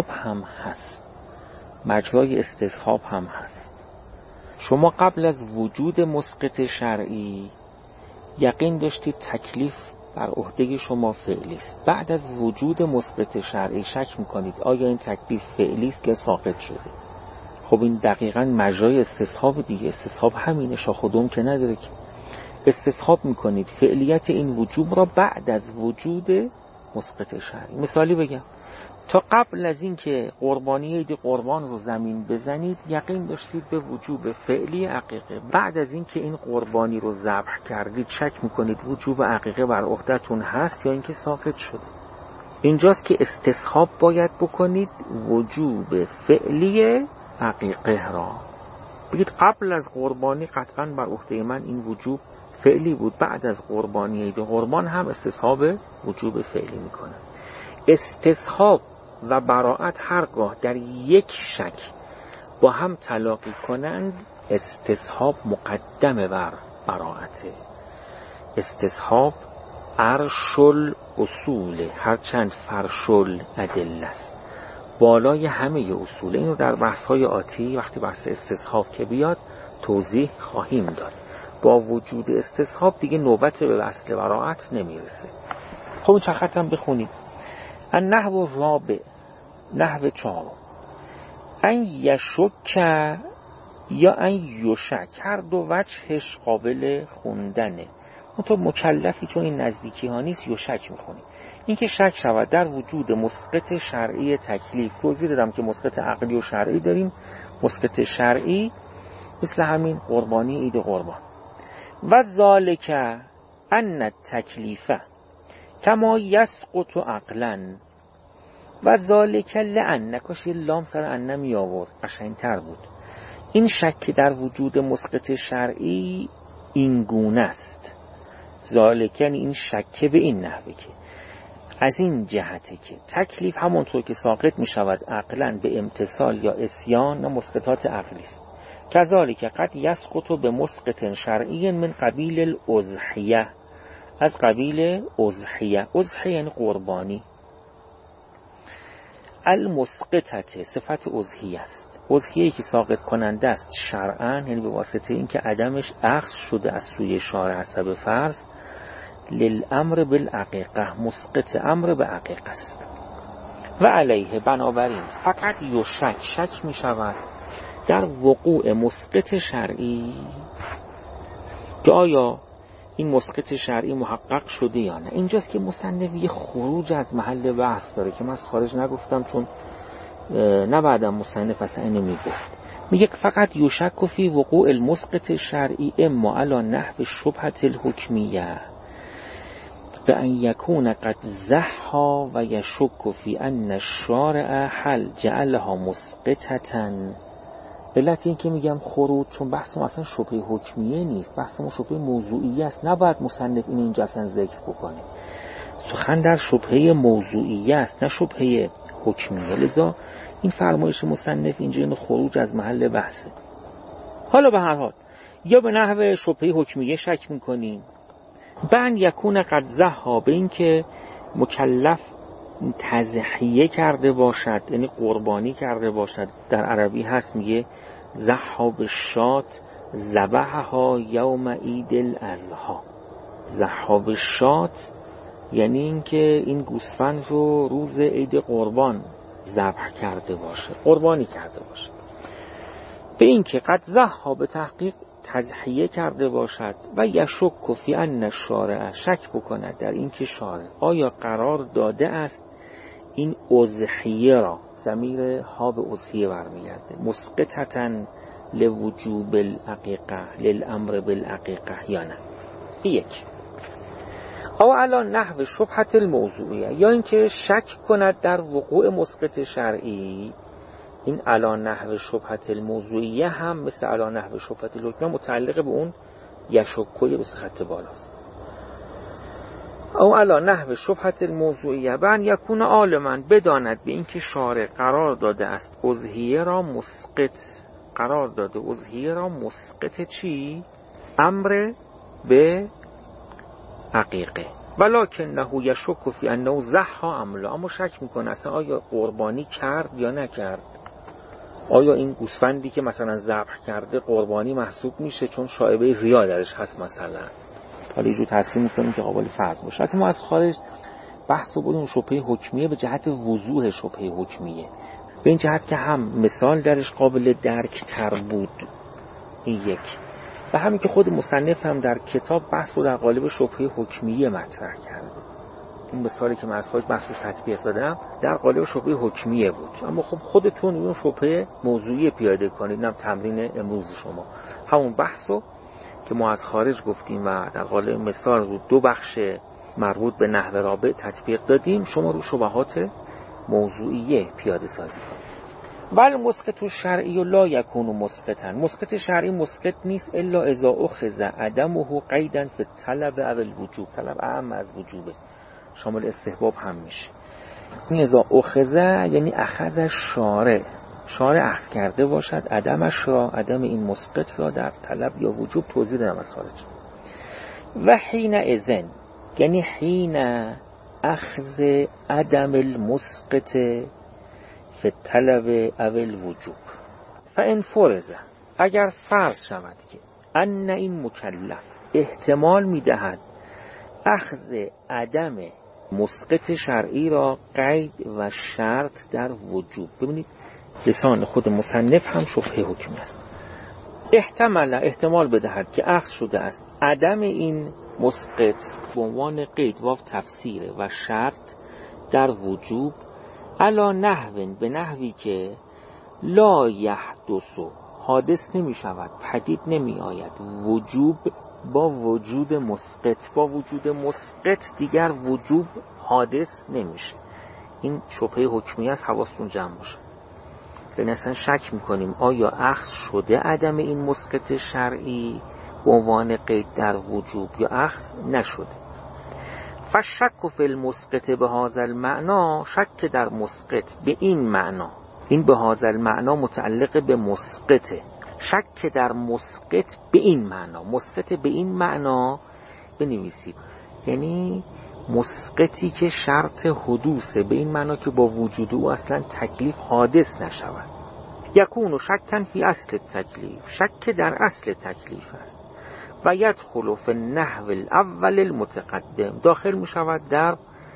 هم هست. شما قبل از وجود مسقط شرعی یقین داشتید تکلیف بر عهده شما فعلی است. بعد از وجود مسقط شرعی شک میکنید آیا این تکلیف فعلی است که ساقط شده. خب این دقیقاً مجرای استصحاب دیگه. استصحاب همینه، شاخ و دم که نداره که. استصحاب میکنید فعلیت این وجوب را بعد از وجود مسقط شرعی. مثالی بگم، تا قبل از این که قربانی عید قربان رو زمین بزنید یقین داشتید به وجوب فعلی عقیقه. بعد از این که این قربانی رو ذبح کردید شک میکنید وجوب عقیقه بر عهدتون هست یا اینکه ساقط شده. اینجاست که استصحاب باید بکنید وجوب فعلی عقیقه را. بگید قبل از قربانی قطعاً بر عهده من این وجوب فعلی بود، بعد از قربانی عید قربان هم استصحاب وجوب فعلی میکنه. استصحاب و براءت هرگاه در یک شک با هم تلاقی کنند استصحاب مقدم بر براءته. استصحاب عرش الاصول هرچند فرش الادله است، بالای همه اصول. اینو در بحث‌های آتی وقتی بحث استصحاب که بیاد توضیح خواهیم داد. با وجود استصحاب دیگه نوبت به اصل براءت نمیرسه. خب این چند خط هم بخونید. النحو الرابع، نحو 4، ان یشک یا ان یشک، هر دو وجهش قابل خوندنه. اون تو مکلفی چون این نزدیکی ها نیست یشک میخونی. این که شک شود در وجود مسقط شرعی تکلیف. توضیح دادم که مسقط عقلی و شرعی داریم. مسقط شرعی مثل همین قربانی، عید قربان. و ذالک ان تکلیفه کما یسقط عقلا و ذالک لان، کاش یه لام سر ان می آورد قشنگ‌تر بود. این شک در وجود مسقط شرعی این گونه است. ذالک یعنی این شک به این نحوه که از این جهته که تکلیف همونطور که ساقط می شود عقلا به امتثال یا عصیان نه مسقطات عقلی است. کذالک قد یسقط به مسقط شرعی من قبیل الاضحیه، از قبیل اضحیه. اضحیه یعنی قربانی. المسقطه صفت اضحیه است. اضحیه که ساقط کننده است شرعاً، یعنی به واسطه اینکه عدمش اخذ شده از سوی شارع حسب فرض. للامر بالعقیقه، مسقط امر به عقیقه است. و علیه بنابراین فقط شک می شود در وقوع مسقط شرعی که آیا این مسقط شرعی محقق شده یا نه. اینجاست که مصنف یه خروج از محل بحث داره که من از خارج نگفتم چون نه بعدم مصنف اصلا اینو میگفت. میگه فقط یشک فی وقوع المسقط شرعی اما علی نحو شبهة الحکمیه به ان یکون قد زحا و یشک فی ان الشارع حل جعلها مسقطة. علت این که میگم خروج چون بحثم اصلا شبهه حکمیه نیست، بحثم شبهه موضوعیه است. نباید مصنف اینجا اصلا ذکر بکنه. سخن در شبهه موضوعیه است نه شبهه حکمیه. لذا این فرمایش مصنف اینجا این خروج از محل بحثه. حالا به هر حال یا به نحو شبهه حکمیه شک میکنیم، بن یکون قد زحا، به این که مکلف تضحیه کرده باشد یعنی قربانی کرده باشد. در عربی هست میگه زحا بالشات ذبحها یوم عید الاضحی. زحا بالشات یعنی این که این گوسفند رو روز عید قربان ذبح کرده باشه، قربانی کرده باشه. به این که قد زحا به تحقیق تضحیه کرده باشد. و یشک فی ان الشارع، شک بکند در این که شارع آیا قرار داده است این اضحیه را، ضمیر ها به اضحیه برمیگرده، مسقطة لوجوب العقیقه للامر بالعقیقه یا نه. یک او علی نحو شبهة الموضوعیه، یا اینکه شک کند در وقوع مسقط شرعی. این علی نحو شبهة الموضوعیه هم مثل علی نحو شبهة الحکمیه متعلق به اون یشکوی به خط بالاست. او علی نحو شبهة الموضوعیه بن یکون عالما، بداند به اینکه شارع قرار داده است اضحیه را مسقط، قرار داده اضحیه را مسقط چی؟ امر به عقیقه. ولکنه یشک فی انه زحا ام لا، اما شک میکنه اصلا آیا قربانی کرد یا نکرد. آیا این گوسفندی که مثلا ذبح کرده قربانی محسوب میشه چون شایبه ریا درش هست مثلا. حالا یه جو تحصیل میکنیم که قابل فرض باشه. حتی ما از خارج بحث رو بودیم شبهه حکمیه به جهت وضوح شبهه حکمیه، به این جهت که هم مثال درش قابل درک تر بود. این یک. و همین که خود مصنف هم در کتاب بحث رو در قالب شبهه حکمیه مطرح کرده. این مثالی که من از خارج بحث رو تطبیق دادم در قالب شبهه حکمیه بود، اما خب خودتون اون شبهه موضوعی پیاده کنید. اینم تمرین امروز شما. همون بحث رو که ما از خارج گفتیم و در قالب مثال رو دو بخش مربوط به نحو رابع تطبیق دادیم، شما رو شبهات موضوعیه پیاده سازی کنید. بل مسقط شرعی لا یکون مسقطا، مسقط شرعی مسقط نیست الا اذا اخذ عدمه قیدا فی الطلب او الوجوب. طلب اهم از وجوبه، شامل استحباب هم میشه. این اذا اخذ یعنی اخذ شارع، شارع اخذ کرده باشد عدمش را، عدم این مسقط را در طلب یا وجوب. توضیح دادم از خارج. و حین اذن یعنی حین اخذ عدم المسقط فی الطلب او الوجوب. فان فرض، اگر فرض شود که ان این مکلف احتمال میدهد اخذ عدم مسقط شرعی را قید و شرط در وجوب. ببینید لسان خود مصنف هم شبهه حکمی است. احتمال بدهد که اخذ شده است عدم این مسقط به عنوان قید واو تفسیره و شرط در وجوب علا نحو به نحوی که لا یحدث حادث نمی شود، پدید نمی آید وجوب با وجود مسقط. با وجود مسقط دیگر وجوب حادث نمیشه. این شبهه حکمی است، حواستون جمع باشه. یعنی اصلا شک میکنیم آیا اخذ شده عدم این مسقط شرعی به عنوان قید در وجوب یا اخذ نشده. فشک فی المسقط به هذا المعنا، شک در مسقط به این معنا، این به هذا المعنا متعلق به مسقطه. شک در مسقط به این معنا، مسقط به این معنا بنویسید، یعنی مسقطی که شرط حدوثه، به این معنا که با وجود او اصلا تکلیف حادث نشود. یکون شکن فی اصل تکلیف، شک در اصل تکلیف است. و یدخل فی النحو الاول المتقدم، داخل می شود در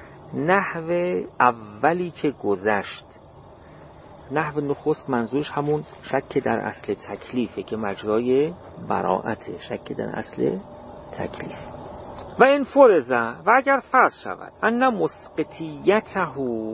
نحو اولی که گذشت. نحو نخست منظورش همون شک در اصل تکلیفه که مجرای براعته، شک در اصل تکلیف. و این فرضه، و اگر فرض شود ان مسقطیته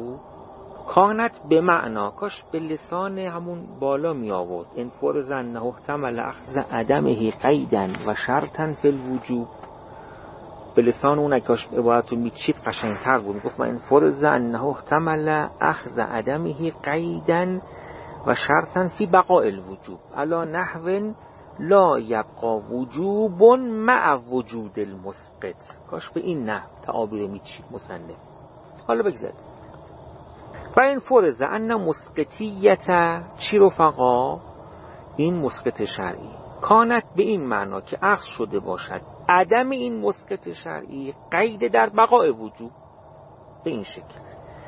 کانت به معنا، کاش به لسان همون بالا می آورد، این فرضه انه احتمل اخذ عدمه قیدن و شرطن فی الوجوب، به لسان اون کاش عبارت رو میچید قشنگتر بود، گفت این فرضه انه احتمل اخذ عدمه قیدن و شرطن فی بقاء الوجوب علا نحو لا یبقى وجوب مع وجود المسقط. کاش به این نحو تعابیر میچید مصنف. حالا بگذارید. و این فرضه ان مسقطیت چی رفقا، این مسقط شرعی کانت به این معنا که اخذ شده باشد عدم این مسقط شرعی قید در بقاء وجوب، به این شکل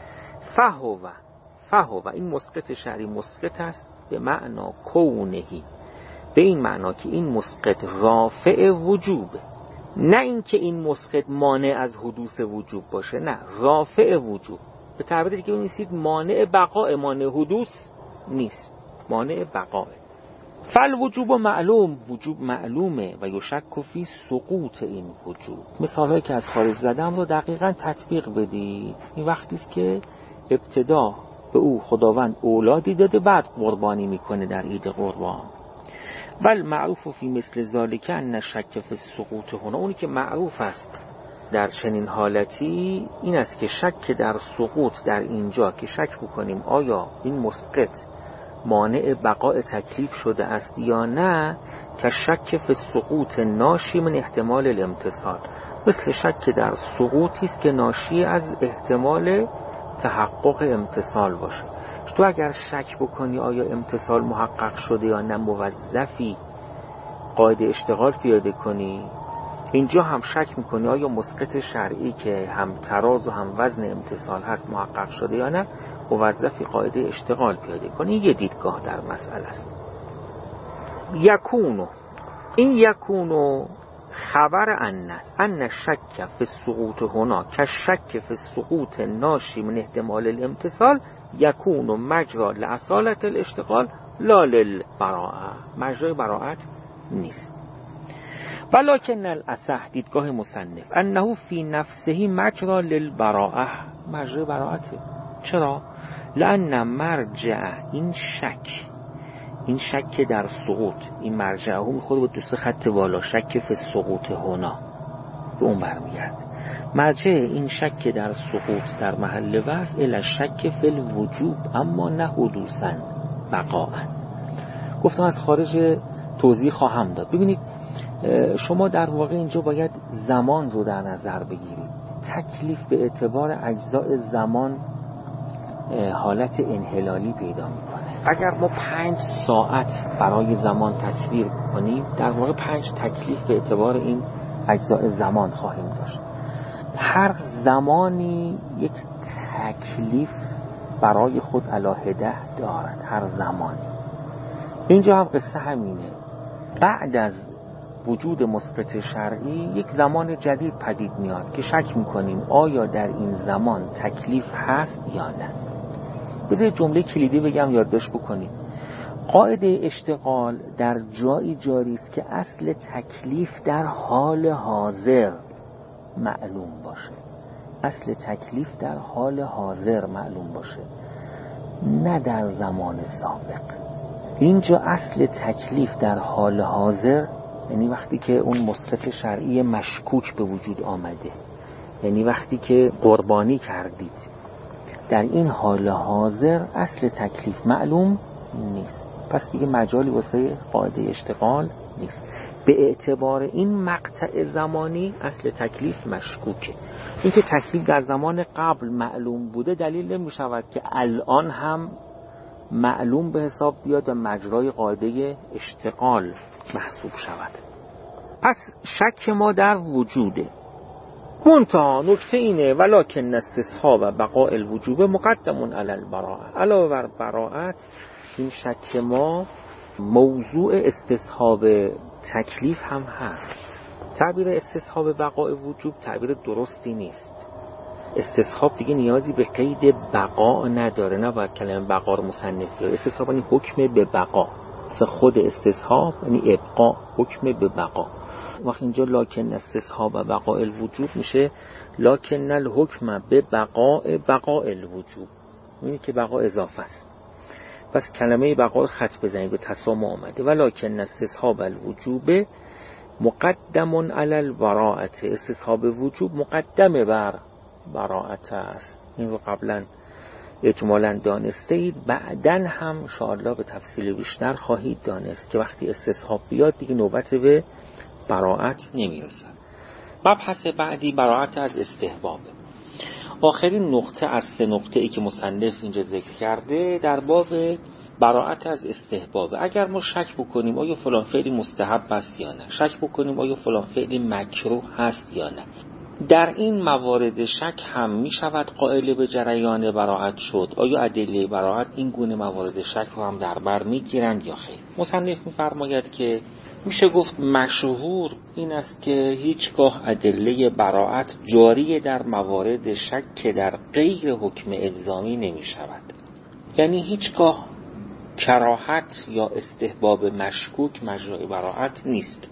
فهو این مسقط شرعی مسقط است به معنا کونهی، به این معنا که این مسقط رافع وجوبه، نه اینکه این مسقط مانع از حدوث وجوب باشه، نه، رافع وجوب. به تعبیر دیگه بنویسید مانع بقاء، مانع حدوث نیست، مانع بقاء. فل وجوب معلوم، وجوب معلومه و یشک فی سقوط این وجوب. مثالهایی که از خارج زدم رو دقیقاً تطبیق بدید. این وقتی است که ابتدا به او خداوند اولادی داده بعد قربانی میکنه در عید قربان. بل معروف فی مثل ذالک ان شک فی السقوط هنا، اونی که معروف است در چنین حالتی این است که شک در سقوط در اینجا، که شک بکنیم آیا این مسقط مانع بقاء تکلیف شده است یا نه، که شک فی السقوط ناشی من احتمال الامتصال، مثل شک در سقوطی است که ناشی از احتمال تحقق امتصال باشه. تو اگر شک بکنی آیا امتصال محقق شده یا نه، موظفی قاعده اشتغال پیاده کنی. اینجا هم شک میکنی آیا مسقط شرعی که هم تراز و هم وزن امتصال هست محقق شده یا نه، موظفی قاعده اشتغال پیاده کنی. یه دیدگاه در مسئله است. یکونو خبر ان شک فی السقوط هنا که شک فی السقوط ناشی من احتمال الامتصال یکونو مجرا لأصالت الاشتغال لا للبراءه، مجرای براءت نیست. ولکن الاصح، دیدگاه مصنف، انه فی نفسه مجرا للبراءه، مجرای براءته. چرا؟ لأن مرجع این شک در سقوط، این مرجعه میخوره با دوست خط بالا، شک فی السقوط هنا به اون برمیگرد. مرجع این شک در سقوط در محل وضع الی شک فی الوجوب اما نه حدوثا بقاء. گفتم از خارج توضیح خواهم داد. ببینید شما در واقع اینجا باید زمان رو در نظر بگیرید. تکلیف به اعتبار اجزاء زمان حالت انحلالی پیدا میکنه. اگر ما 5 ساعت برای زمان تصویر کنیم، در واقع 5 تکلیف به اعتبار این اجزاء زمان خواهیم داشت. هر زمانی یک تکلیف برای خود علاهده دارد، هر زمانی. اینجا هم قصه همینه. بعد از وجود مسقط شرعی یک زمان جدید پدید میاد که شک میکنیم آیا در این زمان تکلیف هست یا نه. بذارید جمله کلیدی بگم یادداشت بکنید. قاعده اشتغال در جایی جاری است که اصل تکلیف در حال حاضر معلوم باشه. اصل تکلیف در حال حاضر معلوم باشه، نه در زمان سابق. اینجا اصل تکلیف در حال حاضر یعنی وقتی که اون مسقط شرعی مشکوک به وجود آمده، یعنی وقتی که قربانی کردید، در این حال حاضر اصل تکلیف معلوم نیست. پس دیگه مجالی واسه قاعده اشتغال نیست. به اعتبار این مقطع زمانی اصل تکلیف مشکوکه. اینکه تکلیف در زمان قبل معلوم بوده دلیل نمی شود که الان هم معلوم به حساب بیاد و مجرای قاعده اشتغال محسوب شود. پس شک ما در وجوده. منتها نکته اینه ولکن استصحاب بقاء الوجوب مقدم علی البراءه. علاوه بر براءت این شک ما موضوع استصحاب تکلیف هم هست. تعبیر استصحاب بقاء وجوب تعبیر درستی نیست. استصحاب دیگه نیازی به قید بقا نداره، نباید کلمه بقا رو مصنف بیاره. استصحاب یعنی حکم به بقا، مثل خود استصحاب یعنی ابقا، حکم به بقا. وقتی اینجا لکن استصحاب بقاء الوجوب میشه لکن الحکم به بقاء الوجوب، یعنی که بقا اضافه است. پس کلمه بقا رو خط بزنید، به تسامح آمده. ولکن استصحاب الوجوب مقدم علی البراءه. استصحاب وجوب مقدم بر براءت است. این رو قبلا اجمالا دانسته اید، بعداً هم ان شاء الله به تفصیل بیشتر خواهید دانست که وقتی استصحاب بیاد دیگه نوبت به براءت نمیرسد. مبحث بعدی براءت از استحباب. آخرین نقطه از 3 نقطه‌ای که مصنف اینجا ذکر کرده در باب براءت از استحباب. اگر ما شک بکنیم آیا فلان فعلی مستحب است یا نه، شک بکنیم آیا فلان فعلی مکروه هست یا نه، در این موارد شک هم می شود قائل به جریان براءت شد. آیا ادله براءت این گونه موارد شک رو هم در بر می گیرند یا خیر؟ مصنف می فرماید که میشه گفت مشهور این است که هیچگاه ادله براءت جاری در موارد شک که در غیر حکم الزامی نمی شود. یعنی هیچگاه کراهت یا استحباب مشکوک مجرای براءت نیست.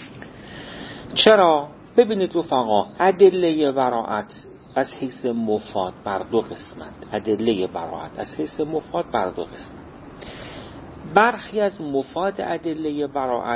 چرا؟ ببینید رفقا، ادله براءت از حیث مفاد بر 2 قسمند. ادله براءت از حیث مفاد بر 2 قسمند. برخی از مفاد ادله براءت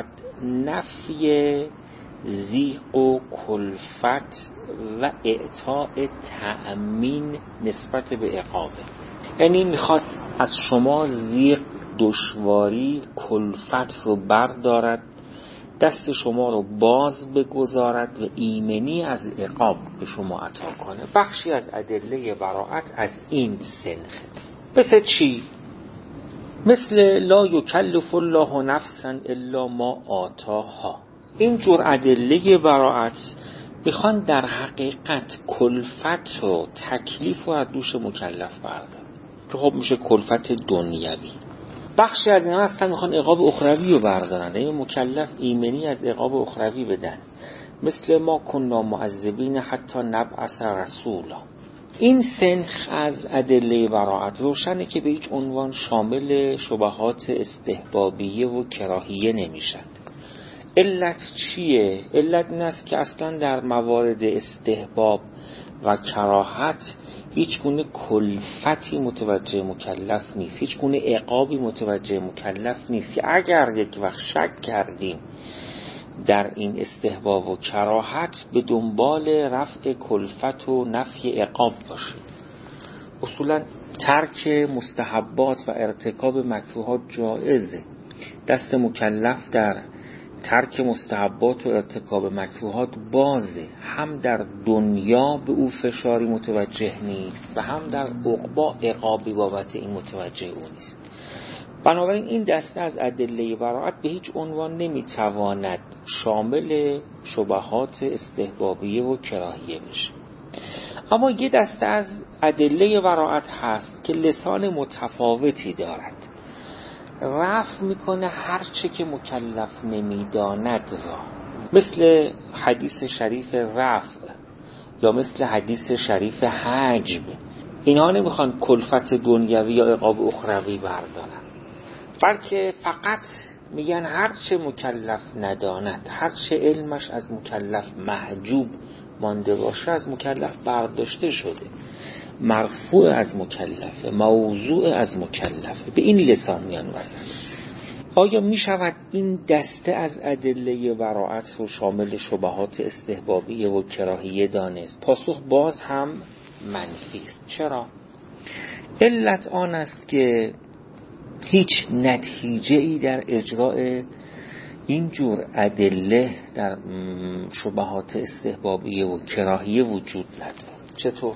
نفی ضیق و کلفت و اعطاء تأمین نسبت به عقابه. یعنی میخواد از شما ضیق، دشواری، کلفت رو بردارد، دست شما رو باز بگذارد و ایمنی از عقاب به شما عطا کنه. بخشی از ادله براءت از این سنخ. مثل چی؟ مثل لا یکلف الله نفسا الا ما آتاها. این جور ادله براءت میخوان در حقیقت کلفت و تکلیف رو از دوش مکلف بردارن که خب میشه کلفت دنیوی. بخشی از اینا هستن میخوان عقاب اخروی رو بردارن، یعنی مکلف ایمنی از عقاب اخروی بدن، مثل ما کنا معذبین حتی نبعث رسولا. این سنخ از ادله براءت روشنه که به هیچ عنوان شامل شبهات استحبابیه و کراهیه نمیشن. علت چیه؟ علت این است که اصلا در موارد استحباب و کراهت هیچ گونه کلفتی متوجه مکلف نیست، هیچ گونه عقابی متوجه مکلف نیست که اگر یک وقت شک کردیم در این استحباب و کراهت به دنبال رفع کلفت و نفی عقاب باشیم. اصولا ترک مستحبات و ارتکاب مکروهات جایزه. دست مکلف در ترک مستحبات و ارتکاب مکروهات بازه. هم در دنیا به او فشاری متوجه نیست و هم در عقبا عقابی بابت این متوجه او نیست. بنابراین این دسته از ادله براءت به هیچ عنوان نمیتواند شامل شبهات استحبابیه و کراهیه بشه. اما یه دسته از ادله براءت هست که لسان متفاوتی دارد، رفع میکنه هر چه که مکلف نمیداند را، مثل حدیث شریف رفع یا مثل حدیث شریف حجب. اینها نمیخوان کلفت دنیوی یا عقاب اخروی بردارن. بلکه فقط میگن هرچه مکلف نداند، هرچه علمش از مکلف محجوب مانده باشه از مکلف برداشته شده، مرفوع از مکلفه، موضوع از مکلفه. به این لسان میان وسط. آیا می شود این دسته از ادله براءت رو شامل شبهات استحبابیه و کراهیه دانست؟ پاسخ باز هم منفی است. چرا؟ علت آن است که هیچ نتیجه‌ای در اجراء اینجور ادله در شبهات استحبابیه و کراهیه وجود نداره. چطور؟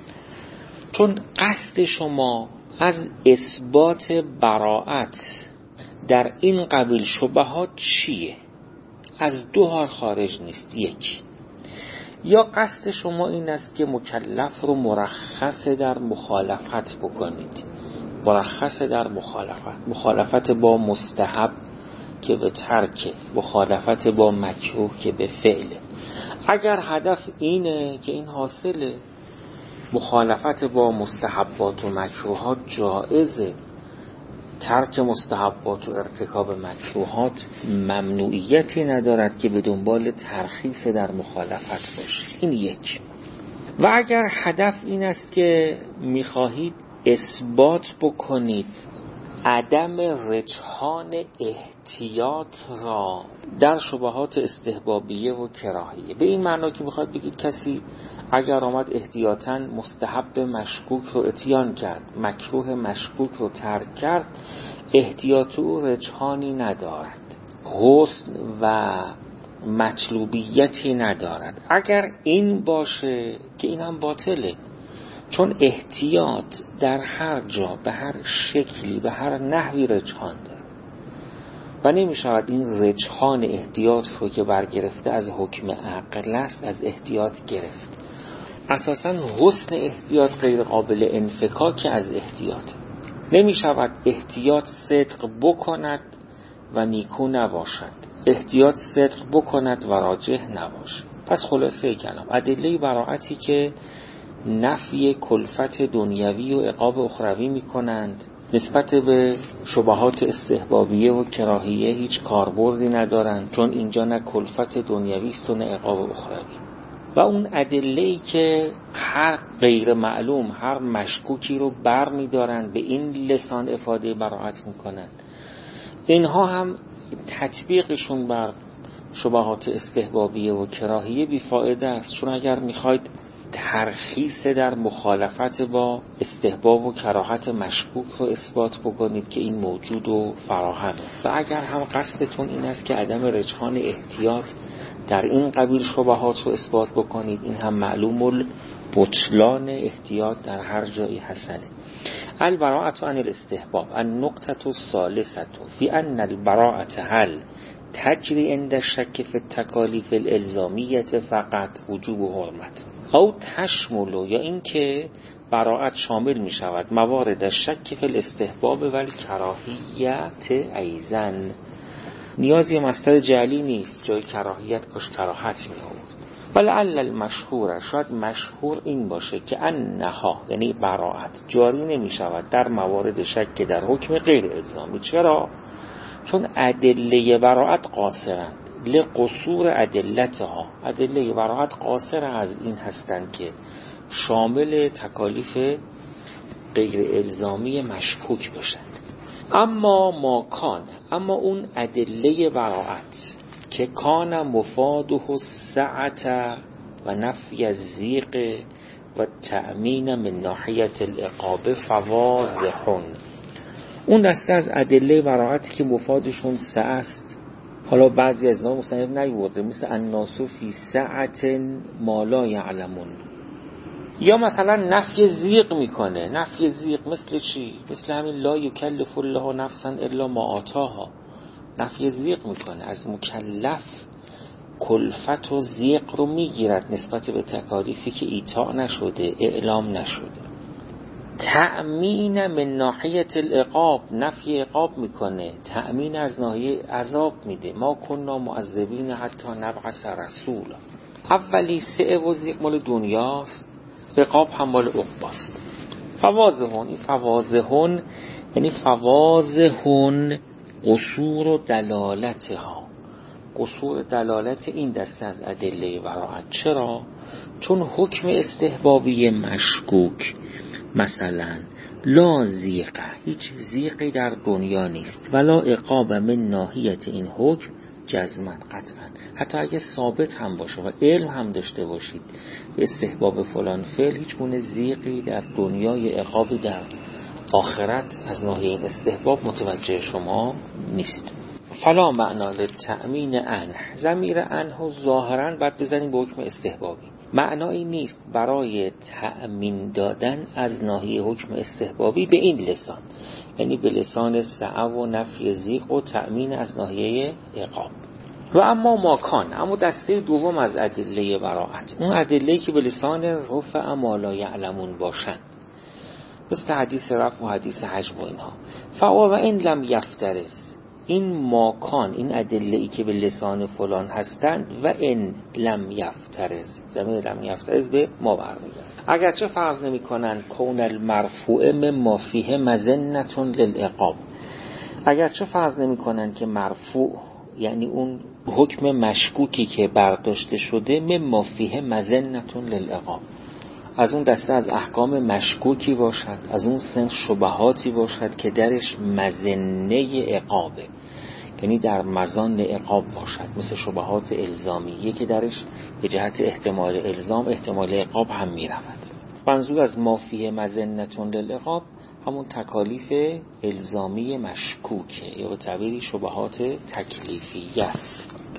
چون قصد شما از اثبات براءت در این قبیل شبهات چیه؟ از دو حال خارج نیست. یک، یا قصد شما این است که مکلف رو مرخص در مخالفت بکنید، مرخص در مخالفت با مستحب که به ترک، مخالفت با مکروه که به فعل. اگر هدف اینه که این حاصله، مخالفت با مستحبات و مکروهات جائزه، ترک مستحبات و ارتکاب مکروهات ممنوعیتی ندارد که به دنبال ترخیص در مخالفت باشه. این یک. و اگر هدف این است که میخواهید اثبات بکنید عدم رجحان احتیاط را در شبهات استحبابیه و کراهیه، به این معنا که میخواید بگید کسی اگر آمد احتیاطاً مستحب مشکوک رو اتیان کرد، مکروه مشکوک رو ترک کرد، احتیاط او رجحانی ندارد، حسن و مطلوبیتی ندارد. اگر این باشه که این هم باطله، چون احتیاط در هر جا به هر شکلی به هر نحوی رجحان داره و نمی شود این رجحان احتیاط رو که برگرفته از حکم عقل است از احتیاط گرفت. اساساً حسن احتیاط غیر قابل انفکاک از احتیاط. نمی شود احتیاط صدق بکند و نیکو نباشد، احتیاط صدق بکند و راجح نباشد. پس خلاصه کلام ادله براءتی که نفی کلفت دنیوی و عقاب اخروی می کنند نسبت به شبهات استحبابیه و کراهیه هیچ کاربردی ندارند، چون اینجا نه کلفت دنیوی است و نه عقاب اخروی. و اون ادله‌ای که هر غیر معلوم، هر مشکوکی رو بر می دارند به این لسان افاده براءت می کنند، اینها هم تطبیقشون بر شبهات استحبابیه و کراهیه بیفایده است. چون اگر میخواید ترخیص در مخالفت با استحباب و کراهت مشکوک رو اثبات بکنید که این موجود و فراهمه، و اگر هم قصدتون این است که عدم رجحان احتیاط در این قبیل شبهات رو اثبات بکنید، این هم معلوم البطلان احتیاط در هر جایی حسنه. البراءة عن الاستحباب النقطة الثالثة في أن البراءة هل تجري عند الشك في التكاليف الالزامیه فقط وجوب و حرمت او تشمل، یا این که براءت شامل می شود موارد شک فی الاستحباب و الکراهیت ایضا. نیازی مصدر جعلی نیست، جای کراهیت کاش کراهت می آورد. ولعل المشهور، شاید مشهور این باشه که انها یعنی براءت جاری نمی شود در موارد شک در حکم غیر الزامی. چرا؟ چون ادله براءت قاصرند لقصور ادلتها، ادله براءت قاصر از این هستند که شامل تکالیف غیر الزامی مشکوک باشند. اما اما اون ادله براءت که کان مفاده السعة و نفی الضیق و تأمین من ناحیة العقاب فواضح، اون دسته از ادله براءتی که مفادشون سعه است، حالا بعضی از اینا مصنف نیورده، مثل الناس فی سعة ما لا یعلمون، یا مثلا نفی ضیق میکنه. نفی ضیق مثل چی؟ مثل همین لا یکلف الله نفسا الا ما آتاها. نفی ضیق میکنه، از مکلف کلفت و ضیق رو میگیرد نسبت به تکالیفی که ایطاع نشده، اعلام نشده. تأمین من ناحیت العقاب، نفی عقاب میکنه، تأمین از ناحیه عذاب میده. ما کننا معذبین حتی نبعث رسولا. اولی سعه و ضیق مال دنیاست، عقاب هم مال عقباست. فوازهون، این فوازهون یعنی فوازهون قصور و دلالتها، قصور دلالت این دسته از ادله براءت. چرا؟ چون حکم استحبابی مشکوک مثلا لا زیقه، هیچ زیقی در دنیا نیست، ولا عقاب من ناحیت این حکم جزمن قطعا، حتی اگه ثابت هم باشه و علم هم داشته باشید به استحباب فلان فعل، هیچ گونه زیقی در دنیای عقابی در آخرت از ناحیه این استحباب متوجه شما نیست. فلا معنا للتأمین عنه، ضمیر عنه ظاهرا بعد بزنیم به حکم استحبابی، معنایی نیست برای تأمین دادن از ناحیه حکم استحبابی به این لسان، یعنی به لسان سعه و نفی زیغ و تأمین از ناحیه عقاب. و اما ماکان، اما دسته دوم از ادله براءت، اون ادله‌ای که به لسان رفع ما لا یعلمون باشند، مثل حدیث رفع و حدیث حجم و اینها. فوا و این لم یفترس، این ماکان، این ادله‌ای که به لسان فلان هستند، و این لم یفترس، ضمیر لم یفترس به ما برمیگرده، اگرچه فرض نمی‌کنند کون المرفوع مما فیه مظنة للعقاب، اگرچه فرض نمی‌کنند که مرفوع یعنی اون حکم مشکوکی که برداشته شده مما فیه مظنة للعقاب، از اون دسته از احکام مشکوکی باشد، از اون سنف شبهاتی باشد که درش مظنه عقابه، یعنی در مظان عقاب باشد، مثل شبهات الزامیه که درش به جهت احتمال الزام احتمال عقاب هم می رود. منظور از ما فیه مظنة للعقاب همون تکالیف الزامی مشکوکه، یا به تعبیری شبهات تکلیفی است.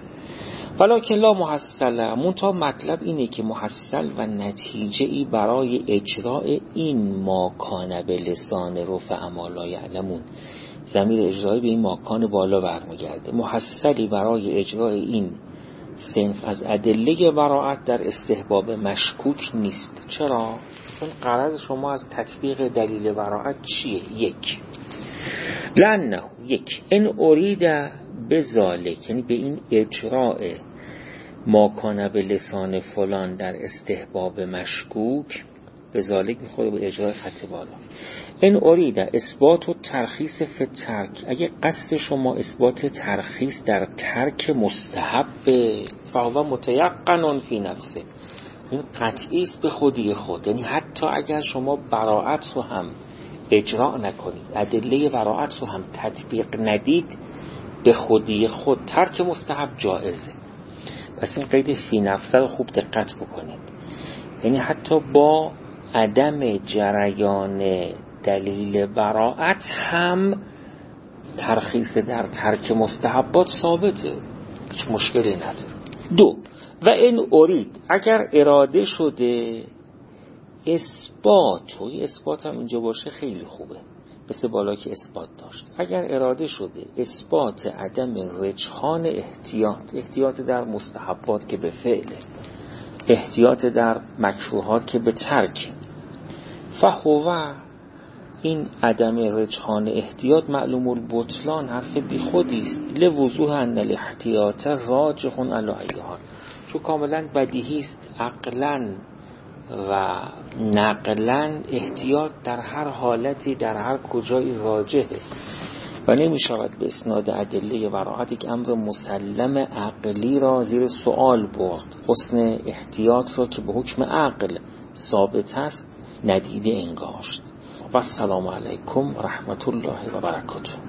ولکن لا محصل، منتها مطلب اینه که محصل و نتیجه ای برای اجراء این ما کان به لسان رفع ما لا یعلمون، ضمیر اجرایی به این ماکان بالا برمیگرده، محصلی برای اجراء این صنف از ادله براءت در استحباب مشکوک نیست. چرا؟ چون غرض شما از تطبیق دلیل براءت چیه؟ لانه این ارید بذالک، یعنی به این اجراء ماکان به لسان فلان در استحباب مشکوک، بذالک میخوره به اجراء خط بالا. این ارید اثبات و ترخیص فی ترک، اگه قصد شما اثبات ترخیص در ترک مستحب، فهو متیقن فی نفسه، این قطعی است به خودی خود، یعنی حتی اگر شما براءت رو هم اجراء نکنید، ادله براءت رو هم تطبیق ندید، به خودی خود ترک مستحب جائزه. پس این قید فی نفسه رو خوب دقت بکنید، یعنی حتی با عدم جریان دلیل براءت هم ترخیص در ترک مستحبات ثابته، هیچ مشکلی نداره. و این ارید، اگر اراده شده اثبات، و اثبات هم اینجا باشه خیلی خوبه، مثل بالا که اثبات داشت، اگر اراده شده اثبات عدم رجحان احتیاط در مستحبات که به فعله، احتیاط در مکروهات که به ترک، فهو، این عدم رجحان احتیاط معلوم البطلان، حرف بی خودی است، لوضوح ان الاحتیاط راجح علی ای حال، چون کاملا بدیهی است عقلا و نقلا احتیاط در هر حالتی در هر کجایی راجحه و نمی شود به اسناد ادله براءت یک امر مسلم عقلی را زیر سوال برد، حسن احتیاط را که به حکم عقل ثابت است ندیده انگاشت. و السلام علیکم و رحمت الله و برکاته.